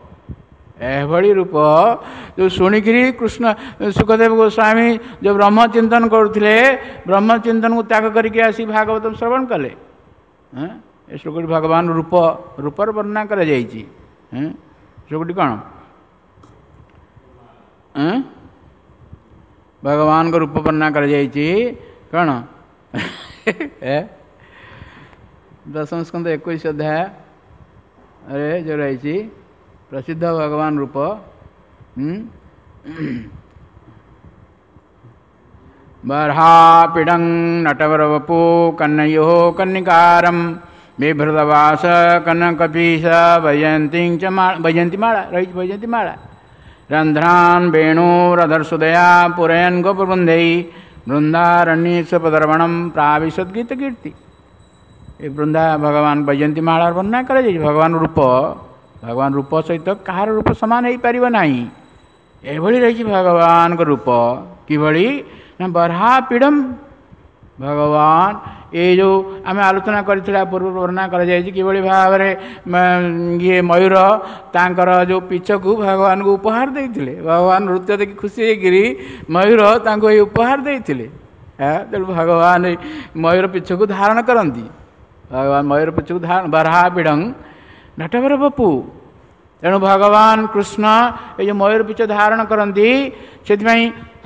ଏଭଳି ରୂପ ଯେଉଁ ଶୁଣିକିରି କୃଷ୍ଣ ସୁଖଦେବ ଗୋସ୍ୱାମୀ ଯେଉଁ ବ୍ରହ୍ମଚିନ୍ତନ କରୁଥିଲେ, ବ୍ରହ୍ମଚିନ୍ତନକୁ ତ୍ୟାଗ କରିକି ଆସି ଭାଗବତ ଶ୍ରବଣ କଲେ। ଏ ଶ୍ଲୋକଟି ଭଗବାନ ରୂପ, ରୂପର ବର୍ଣ୍ଣନା କରାଯାଇଛି। ଶ୍ଲୋକଟି କ'ଣ? ଭଗବାନଙ୍କ ରୂପ ବର୍ଣ୍ଣନା କରାଯାଇଛି କ'ଣ? ଦଶମ ସ୍କନ୍ଧ ଏକୋଇଶ ଅଧ୍ୟାୟରେ ଯେଉଁ ରହିଛି ପ୍ରସିଦ୍ଧ ଭଗବାନ ରୂପ, ବର୍ହାପିଡ଼ଂ ନଟବରବପୁ କନ୍ନୟୋ କନ୍ନିକାରಂ ବିଭୃତବାସ କନକପୀଶ ବୈଜନ୍ତୀ ଚ ବୈଜନ୍ତୀ ମାଳା ରହିଛି। ବୈଜନ୍ତୀ ମାଳା ରନ୍ଧ୍ରାନ୍ ବେଣୁରଧର୍ସୁଦୟା ପୁରୟନ୍ ଗୋପବୃନ୍ଧୈ ବୃନ୍ଦାରଣ୍ୟେଶ୍ୱପଦର୍ପଣମ୍ ପ୍ରାବିଶଦ୍ଗୀତ କୀର୍ତ୍ତି। ଏ ବୃନ୍ଦା ଭଗବାନ ବୈଜନ୍ତୀ ମାଳାର ବର୍ଣ୍ଣନା କରାଯାଇଛି। ଭଗବାନ ରୂପ, ଭଗବାନ ରୂପ ସହିତ କାହାର ରୂପ ସମାନ ହେଇପାରିବ ନାହିଁ, ଏଭଳି ରହିଛି ଭଗବାନଙ୍କ ରୂପ। କିଭଳି ନା ବର୍ହାପିଡ଼ମ୍, ଭଗବାନ ଏଇ ଯେଉଁ ଆମେ ଆଲୋଚନା କରିଥିଲା ପୂର୍ବରୁ ବର୍ଣ୍ଣନା କରାଯାଇଛି କିଭଳି ଭାବରେ ଇଏ ମୟୂର ତାଙ୍କର ଯେଉଁ ପିଛକୁ ଭଗବାନଙ୍କୁ ଉପହାର ଦେଇଥିଲେ। ଭଗବାନ ନୃତ୍ୟ ଦେଖି ଖୁସି ହେଇକିରି ମୟୂର ତାଙ୍କୁ ଏଇ ଉପହାର ଦେଇଥିଲେ। ତେଣୁ ଭଗବାନ ଏଇ ମୟୂର ପିଛକୁ ଧାରଣ କରନ୍ତି। ଭଗବାନ ମୟୂର ପିଛକୁ ଧାରଣ, ବର୍ହାପିଡ଼ଂ ନଟବର ବପୁ। ତେଣୁ ଭଗବାନ କୃଷ୍ଣ ଏଇ ଯେଉଁ ମୟୂର ପିଛ ଧାରଣ କରନ୍ତି, ସେଥିପାଇଁ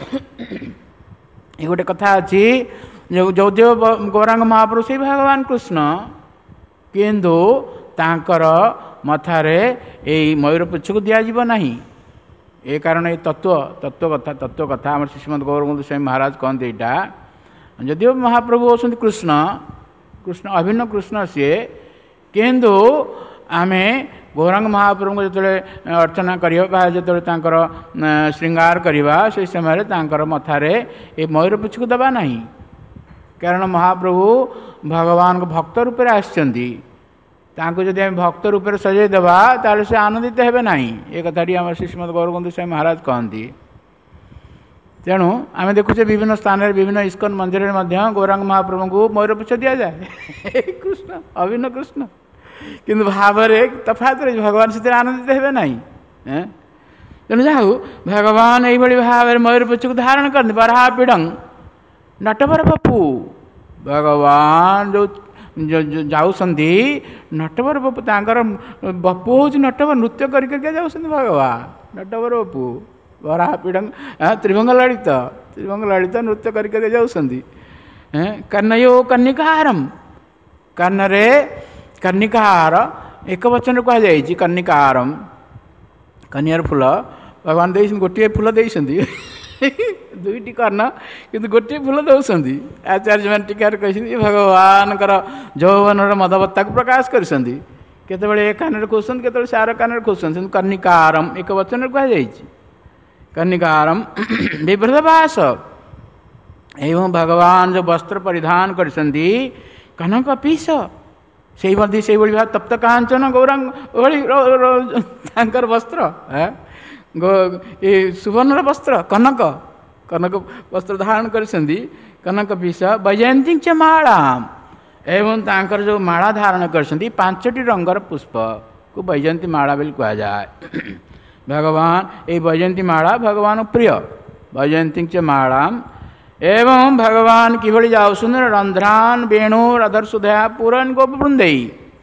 ଏ ଗୋଟେ କଥା ଅଛି, ଯଦିଓ ଗୌରାଙ୍ଗ ମହାପ୍ରଭୁ ସେଇ ଭଗବାନ କୃଷ୍ଣ, କିନ୍ତୁ ତାଙ୍କର ମଥାରେ ଏଇ ମୟୂର ପୁଚ୍ଛକୁ ଦିଆଯିବ ନାହିଁ। ଏ କାରଣ ଏ ତତ୍ତ୍ୱ ତତ୍ତ୍ୱ କଥା ତତ୍ତ୍ୱ କଥା ଆମର ଶ୍ରୀମଦ୍ ଗୌରବନ୍ଦ ସ୍ୱାମୀ ମହାରାଜ କହନ୍ତି ଏଇଟା। ଯଦିଓ ମହାପ୍ରଭୁ ହେଉଛନ୍ତି କୃଷ୍ଣ, କୃଷ୍ଣ ଅଭିନ୍ନ କୃଷ୍ଣ ସିଏ, କିନ୍ତୁ आमे गौरांग महाप्रभु को जो अर्चना करवा जो श्रृंगार करवा से समय तांकर मथारे ये मयूर पुछ को दबा नहीं कारण महाप्रभु भगवान को भक्त रूप में आसछंती तांको जदि आम भक्त रूप में सजाई देवा ताले से आनंदित हेबे नहीं ये कथाटी आम श्रीमद गौरकुंद स्वामी महाराज कहती तेणु आम देखुचे विभिन्न स्थान विभिन्न इस्कन मंदिर में गौरांग महाप्रभु को मयूर पुछ दि जाए कृष्ण अभिन्न कृष्ण किंतु भाव तफात रही भगवान से आनंदित हेबे नहीं तेणु जाऊ भगवान यही भाव में मयूर पुछ को धारण करते बराह पीड़ंग नटवर बपू भगवान जो जाऊँगी नटवर बपू तांकर बपू हूँ नटवर नृत्य करके जाऊँ भगवान नटवर बपू बराह पीड़ंग त्रिभंग ललित त्रिभंग ललित नृत्य करके जाऊँगी कन्नयो कन्निकारम कन्नरे कन्निकार एक वचन कहुई कन्निकारम कन्यार फूल भगवान दे गोटे फूल दे दुईटी कर्ण कि गोटे फूल दौरान आचार्य मैंने टीकार कही भगवान यौवन मदवत्ता को प्रकाश करते ए कान खोजते केत सार कान खोजते कन्निकारम एक वचन कहुई कन्निकारम विभ्रतवास एवं भगवान जो वस्त्र परिधान कर कनक पीस से भाव तप्त कांचन गौरांग वस्त्र गो ये सुवर्ण वस्त्र कनक कनक वस्त्र धारण कर कनक पीस वैजयंती च माला एवं तांकर जो माला धारण कर पांचटी रंगर पुष्प को वैजयंती माला बोली कह जाए भगवान ये वैजयंती माला भगवान प्रिय वैजयंती च माला एवं भगवान किभଳି जाऊँ रंध्रान वेणु रधर सुधा पूरन गोप वृंदई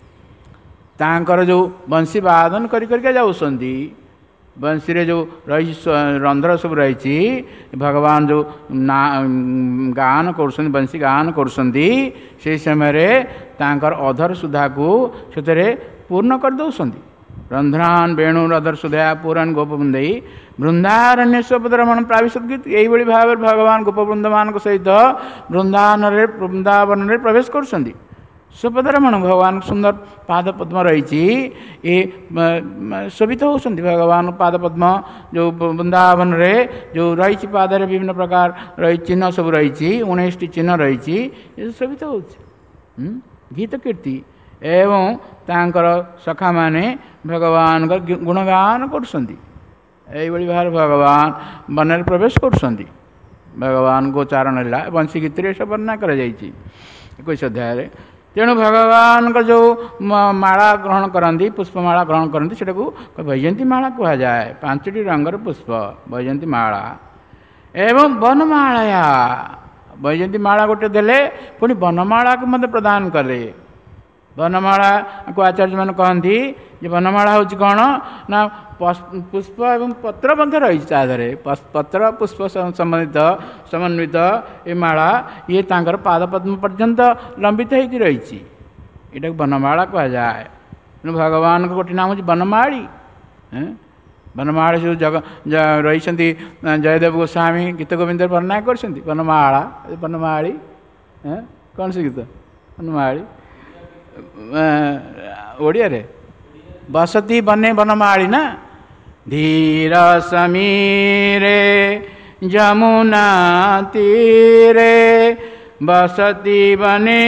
तांकर जो बंशी वादन कर करके जाऊँगी बंशी रे जो रही रंध्र सब रही भगवान जो ना गान कर बंशी गान कर समय तांकर अधर सुधा को से पूर्ण कर दौरान रंध्रान वेणु रधर सुधा पूरन गोप वृंदई वृंदारण्य स्वपदरमण प्राविशद गीत यही भाव भगवान गोपवृंद मान सहित वृंदावन वृंदावन में प्रवेश कर स्वपदरमण भगवान सुंदर पाद पद्म रही ये शोभित होती भगवान पाद पद्म जो वृंदावन रे जो रही पादरे विभिन्न प्रकार रही चिन्ह सब रही उन्नीस टी चिन्ह रही शोभित हो गीत कीर्ति एवं तांकर सखा माने भगवान का गुणगान कर यही भाव भगवान वन में प्रवेश कर भगवान गोचारण है वंशी गीत सब वर्णना कर इक्कीस अध्याय तेणु भगवान का जो माला ग्रहण करती पुष्पमाला ग्रहण करती से वैजयंती माला कह जाए पांचटी रंगर पुष्प वैजयंती माला एवं वनमालया वैजयंती माला गोटे देले पुणी वनमाला को मत प्रदान कले वनमाला को आचार्य मैंने कहती वनमाला हूँ कौन ना पुष्प एवं पत्र रही पत्र पुष्प संबंधित समन्वित ये माला ये तांकर पाद पद्म पर्यंत लंबित हो रही यहाँ वनमाला कह जाए भगवान को गोटे नाम हूँ वनमाली वनमाला जो जग रही जयदेव गोस्वामी गीत गोविंद वर्णना कर वनमाला वनमाली कौन सी गीत वनमाली ओडिया रे बसती बने वनमाली ना धीर समीरे जमुना तीरे बसती बने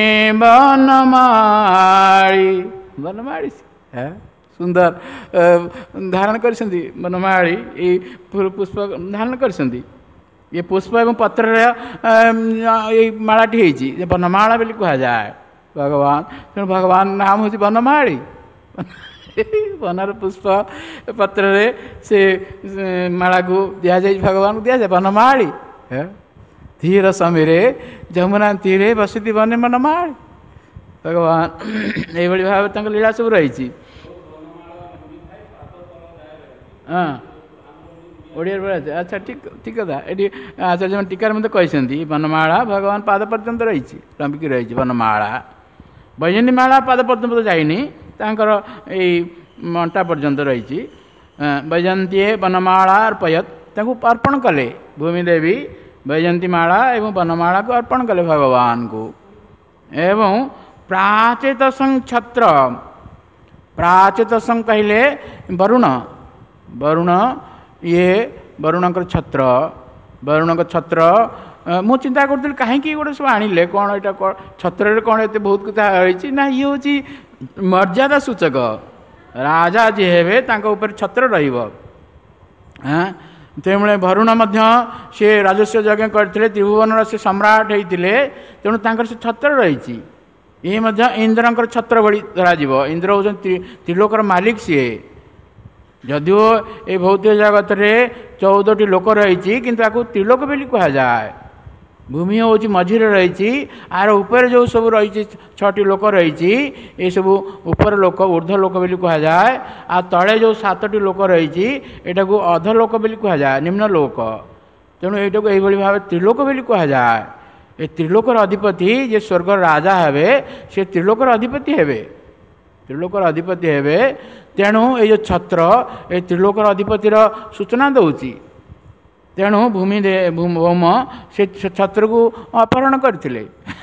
वनमाली वनमाली है सुंदर धारण कर वनमाली ये पुष्प धारण कर ये पुष्प एवं पत्र ये मालाटी होती वनमाला बोली कह जाए भगवान तेणु भगवान नाम हूँ वनमाली वनर पुष्प पत्र से माला को दि जाए भगवान को दि जाए वनमाली धीर समीरे जमुना तीरे बसती बने वनमाली भगवान यही भाव तक लीला सब रही हाँ ओडिया अच्छा ठीक ठीक कथा ये आचार्य टीकार मत कहते वनमाला भगवान पाद पर्यंत रही लंबिक रही वनमाला वैजयंती माला पाद पर्यंत तो जाइनी तांकर ये मंटा पर्यंत रही वैजयंती वनमाला अर्पयत ताकू अर्पण कले भूमिदेवी वैजयंती माला एवं वनमाला को अर्पण कले भगवान को एवं प्राचेत छत्र प्राचेतसं कहले वरुण वरुण ये वरुणकर छत्र वरुणक छत्र मु चिंता करूँ कहीं गोटे सब आनिले कौन यहाँ छत्र कौन एत बहुत कथा रही ना ये हूँ मर्यादा सूचक राजा जी हे ऊपर छत्र हाँ तेमुळे वरुण से राजस्व यज्ञ करते त्रिभुवन से सम्राट होते तेणु तांकर से छत्र रही ये इंद्रंकर छत्र भली धरा इंद्र हूँ त्रिलोकर मालिक सी जदिओ ये भौतिक जगत रे चौदह लोक रही किंतु त्रिलोक बोली कह जाए भूमि हूँ मझे रही आर ऊपर जो सब रही छटी लोक रही ये सब ऊपर लोक ऊर्ध लोक बोली कह जाए आ तले जो सातटी लोक रही एटा को अध लोक बोली कह जाए निम्न लोक तेणु यहाँ को यही भाव त्रिलोक बोली कह जाए ये त्रिलोकर अधिपति जे स्वर्ग राजा हे से त्रिलोकर अधिपति हे त्रिलोकर अधिपति हे तेणु ये जो छत्र ये त्रिलोकर अधिपतिर सूचना दौची तेणु भूमि दे भौम से छत्र को अपहरण करते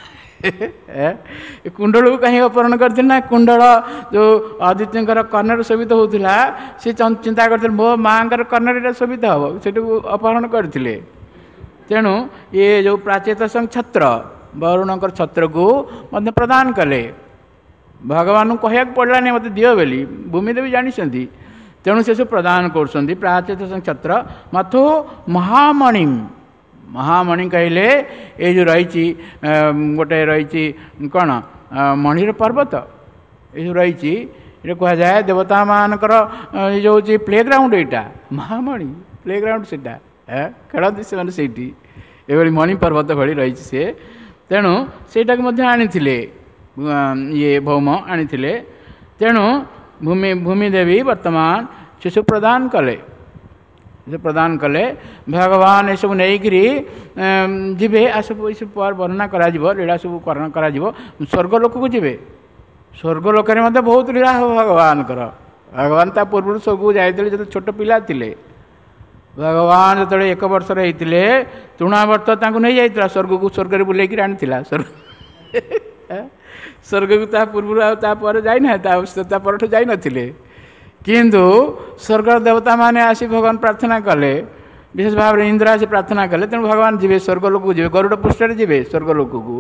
कुंडल को कहीं अपहरण करते ना कुंडल जो आदित्य कर्णर शोभित होता सी चिंता करते मो माँ कर्णर शोभित हम से अपहरण करते तेणु ये जो प्राचेतसं छत्र वरुणकर छत्र को मत प्रदान कले भगवान को कहया पड़लानी मत दियो बोली भूमिदेवी जानी तेणु से सब प्रदान कर प्राचेतसं छत्र मथो महामणि महामणि कहले ये जो रही गोटे रही कौन मणिर पर्वत ये रही ये कह जाए देवता मानकर जो प्ले ग्राउंड यहाँ महामणि प्ले ग्राउंड से खेलती से मैंने सेठी ये मणि पर्वत भली रही से तेणु सेटा आनी ये भौम आनी तेणु भूमि भूमिदेवी वर्तमान से सब प्रदान कले से प्रदान कले भगवान ये सब नहीं जीवे आ सब ये सब वर्णना करा लीला सब करा स्वर्गलोक को जीवे स्वर्गलोक में बहुत लीला हो भगवान भगवान ता पूर्व स्वर्ग जाते जो छोट पिला थिले भगवान जो एक वर्ष होते तृणावर्त नहीं जाता स्वर्ग को स्वर्ग में बुले आनी स्वर्ग स्वर्ग को पूर्व तापर जाना पर जाई नथिले किंतु स्वर्ग देवता माने आसी भगवान प्रार्थना कले विशेष भाव में इंद्र आसी प्रार्थना कले तेणु भगवान जीवे स्वर्गलोक को जीवे गरुड़ पृष्ठ जीवे स्वर्गलोक को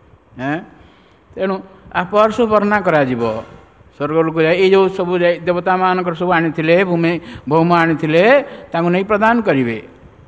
तेणु आपर्श वर्णना करा स्वर्गलोक जाए ये जो सब देवता मान सब आनी भूमि भौम आनी नहीं प्रदान करेंगे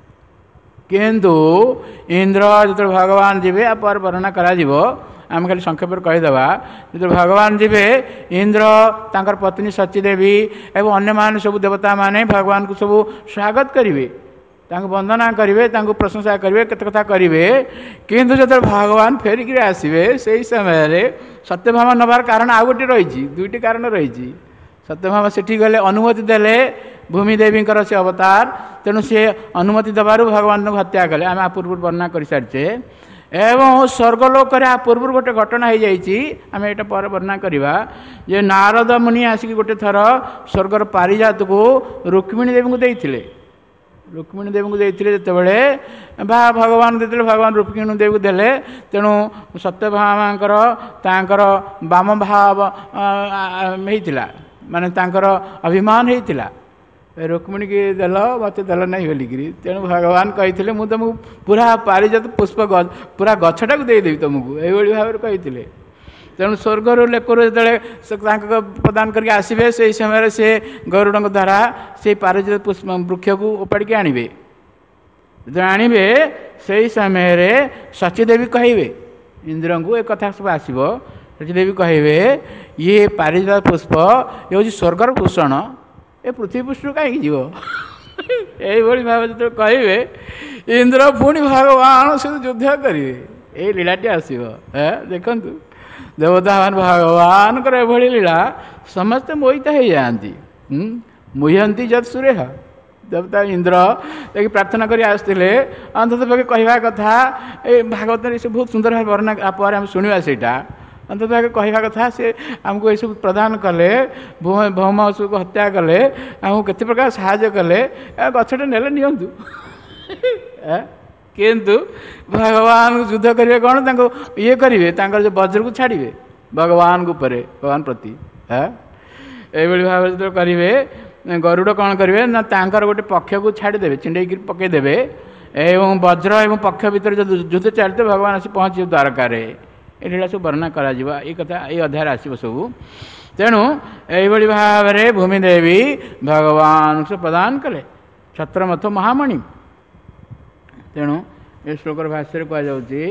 किंतु इंद्र जो भगवान जीवे आपर वर्णना करा आम खाली संक्षेप कहीदेवा जो भगवान जीवे इंद्र तांकर पत्नी सचीदेवी एवं अन्य मान सब देवता माने भगवान को सब स्वागत करेंगे वंदना करेंगे प्रशंसा करेंगे केत कथा करेंगे किंतु जो भगवान फेरिक आसवे से समय सत्यभामा नबार कारण आउ गोटे रही दुईटी कारण रही सत्यभामा से गले अनुमति देले भूमिदेवी से अवतार तेणु सी अनुमति देवार भगवान को हत्या कले आम पूर्व वर्णना कर सारी एवं स्वर्गलोक पूर्व गोटे घटना हो जाम यहाँ पर वर्णना करवा जे नारद मुनि आसिक गोटे थर स्वर्गर पारिजात को रुक्मिणी देवी को देते रुक्मिणी देवी को देते जो बा भगवान देते भगवान रुक्मिणी देवी को देले तेणु सत्यभामांकर तांकर वाम भाव होता माने तांकर अभिमान होता रुक्मिणी की देल मत देल नहीं बोलिकी तेणु भगवान कही मुझे तुमको पूरा पारिजात पुष्प पूरा गछटा को देदेवी तुमको यही भाव कही तेणु स्वर्गर लेकर जो प्रदान करके आसवे से समय से गरुड़ द्वारा से पारिजात पुष्प वृक्ष को उपाड़ी आणवे जो आणवे से समय सचीदेवी कहे इंद्र को एक कथा सब आसो सचीदेवी कहे ये पारिजात पुष्प ये हूँ स्वर्गर भूषण ए पृथ्वी पृष्ठ कहीं जीव यही भाव जो कहे इंद्र पुणी भगवान से युद्ध करेंगे ये लीलाटी आसो देखु देवता मान भगवान एभली लीला समस्ते मोहित हो जाती मुह्यंती जत सूर्य देवता इंद्र एक प्रार्थना कर आसते अंत कहवा कथा ये भागवत बहुत सुंदर भाव वर्णना पर आम शुणा से अंत कहवा कथा से आमको ये सब प्रदान कले भौम सब हत्या कले आमको केते प्रकार साहाय्य कले गछटे नेले नियंतु किंतु भगवान युद्ध करेंगे कौन तांको ये करेंगे जो वज्र को छाड़े भगवान को परे भगवान प्रति এইଭଳି ଭାବରେ ଯେତେବେଳେ କରିବେ ଗରୁଡ଼ କ'ଣ କରିବେ ନା ତାଙ୍କର ଗୋଟେ ପକ୍ଷକୁ ଛାଡ଼ିଦେବେ, ଛିଣ୍ଡେଇକି ପକାଇଦେବେ ଏବଂ ବଜ୍ର ଏବଂ ପକ୍ଷ ଭିତରେ ଯଦି ଯୁଦ୍ଧ ଚାଲିଥିବ ଭଗବାନ ଆସି ପହଞ୍ଚିବେ ଦ୍ୱାରକାରେ। ଏଇଟା ସବୁ ବର୍ଣ୍ଣନା କରାଯିବ, ଏଇ କଥା ଏଇ ଅଧ୍ୟାୟରେ ଆସିବ ସବୁ। ତେଣୁ ଏଇଭଳି ଭାବରେ ଭୂମିଦେବୀ ଭଗବାନଙ୍କୁ ପ୍ରଦାନ କଲେ ଛତ୍ରମଥ ମହାମଣି। ତେଣୁ ଏ ଶ୍ଲୋକର ଭାଷ୍ୟରେ କୁହାଯାଉଛି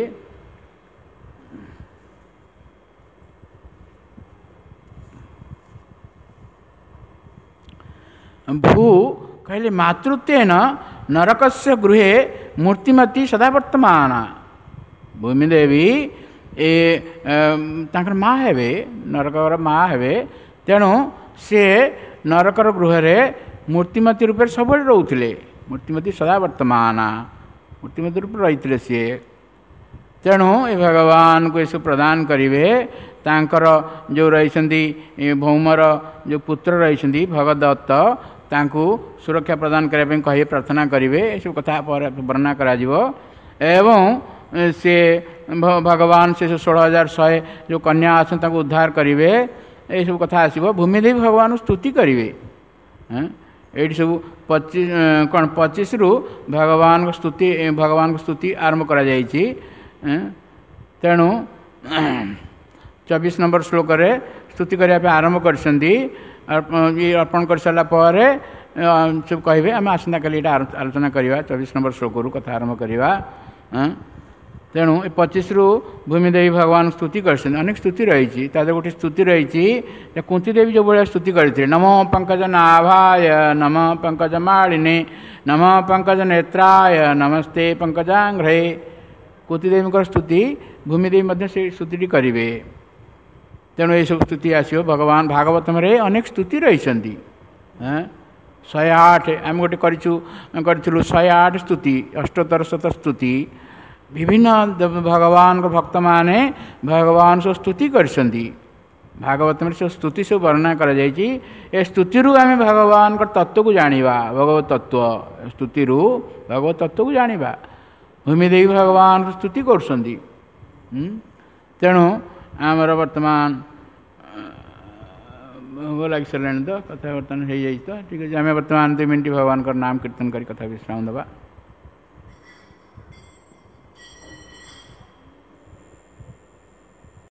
ଭୂ କହିଲେ ମାତୃତ୍ୱେନ ନରକସ୍ୟ ଗୃହେ ମୂର୍ତ୍ତିମତୀ ସଦା ବର୍ତ୍ତମାନ। ଭୂମିଦେବୀ ଏ ତାଙ୍କର ମା ହେବେ, ନରକର ମା ହେବେ। ତେଣୁ ସେ ନରକର ଗୃହରେ ମୂର୍ତ୍ତିମତୀ ରୂପରେ ସବୁବେଳେ ରହୁଥିଲେ। ମୂର୍ତ୍ତିମତୀ ସଦା ବର୍ତ୍ତମାନ, ମୂର୍ତ୍ତିମତୀ ରୂପରେ ରହିଥିଲେ ସିଏ। ତେଣୁ ଏ ଭଗବାନଙ୍କୁ ଏସବୁ ପ୍ରଦାନ କରିବେ। ତାଙ୍କର ଯେଉଁ ରହିଛନ୍ତି ଭୌମର ଯେଉଁ ପୁତ୍ର ରହିଛନ୍ତି ଭଗଦତ୍ତ, ତାଙ୍କୁ ସୁରକ୍ଷା ପ୍ରଦାନ କରିବା ପାଇଁ କହିବେ, ପ୍ରାର୍ଥନା କରିବେ। ଏସବୁ କଥା ପରେ ବର୍ଣ୍ଣନା କରାଯିବ। ଏବଂ ସେ ଭଗବାନ ସେ ଷୋହଳ ହଜାର ଶହେ ଯେଉଁ କନ୍ୟା ଅଛନ୍ତି ତାଙ୍କୁ ଉଦ୍ଧାର କରିବେ। ଏଇସବୁ କଥା ଆସିବ। ଭୂମିଦେବୀ ଭଗବାନଙ୍କୁ ସ୍ତୁତି କରିବେ। ଏଇଠି ସବୁ ପଚିଶ କ'ଣ ପଚିଶରୁ ଭଗବାନଙ୍କ ସ୍ତୁତି ଭଗବାନଙ୍କ ସ୍ତୁତି ଆରମ୍ଭ କରାଯାଇଛି। ତେଣୁ ଚବିଶ ନମ୍ବର ଶ୍ଲୋକରେ ସ୍ତୁତି କରିବା ପାଇଁ ଆରମ୍ଭ କରିଛନ୍ତି। ଇଏ ଅର୍ପଣ କରିସାରିଲା ପରେ ସବୁ କହିବେ ଆମେ ଆସନ୍ତାକାଲି ଏଇଟା ଆଲୋଚନା କରିବା। ଚବିଶ ନମ୍ବର ଶ୍ଲୋକରୁ କଥା ଆରମ୍ଭ କରିବା। ତେଣୁ ଏ ପଚିଶରୁ ଭୂମିଦେବୀ ଭଗବାନ ସ୍ତୁତି କରିଛନ୍ତି। ଅନେକ ସ୍ତୁତି ରହିଛି, ତା ଦେହରେ ଗୋଟେ ସ୍ତୁତି ରହିଛି କୁନ୍ତୀ ଦେବୀ ଯେଉଁଭଳିଆ ସ୍ତୁତି କରିଥିଲେ। ନମ ପଙ୍କଜ ନାଭାୟ ନମ ପଙ୍କଜ ମାଳିନେ ନମ ପଙ୍କଜ ନେତ୍ରାୟ ନମସ୍ତେ ପଙ୍କଜାଙ୍ଘ୍ରେ। କୁନ୍ତୀ ଦେବୀଙ୍କର ସ୍ତୁତି ଭୂମିଦେବୀ ମଧ୍ୟ ସେଇ ସ୍ତୁତିଟି କରିବେ। ତେଣୁ ଏସବୁ ସ୍ତୁତି ଆସିବ। ଭଗବାନ ଭାଗବତମରେ ଅନେକ ସ୍ତୁତି ରହିଛନ୍ତି। ଶହେ ଆଠ ଆମେ ଗୋଟେ କରିଛୁ କରିଥିଲୁ ଶହେ ଆଠ ସ୍ତୁତି, ଅଷ୍ଟୋତ୍ତର ଶତ ସ୍ତୁତି। ବିଭିନ୍ନ ଭଗବାନଙ୍କ ଭକ୍ତମାନେ ଭଗବାନ ସବୁ ସ୍ତୁତି କରିଛନ୍ତି। ଭାଗବତରେ ସବୁ ସ୍ତୁତି ସବୁ ବର୍ଣ୍ଣନା କରାଯାଇଛି। ଏ ସ୍ତୁତିରୁ ଆମେ ଭଗବାନଙ୍କ ତତ୍ତ୍ୱକୁ ଜାଣିବା, ଭଗବତ ତତ୍ତ୍ୱ। ସ୍ତୁତିରୁ ଭଗବତ ତତ୍ତ୍ୱକୁ ଜାଣିବା। ଭୂମିଦେବୀ ଭଗବାନଙ୍କୁ ସ୍ତୁତି କରୁଛନ୍ତି। ତେଣୁ ଆମର ବର୍ତ୍ତମାନ ଭୋଗ ଲାଗି ସାରିଲାଣି ତ, କଥା ବର୍ତ୍ତମାନ ହେଇଯାଇଛି ତ, ଠିକ୍ ଅଛି। ଆମେ ବର୍ତ୍ତମାନ ଦୁଇ ମିନିଟ୍ ଭଗବାନଙ୍କର ନାମ କୀର୍ତ୍ତନ କରି କଥା ବିଶ୍ରାମ ଦେବା।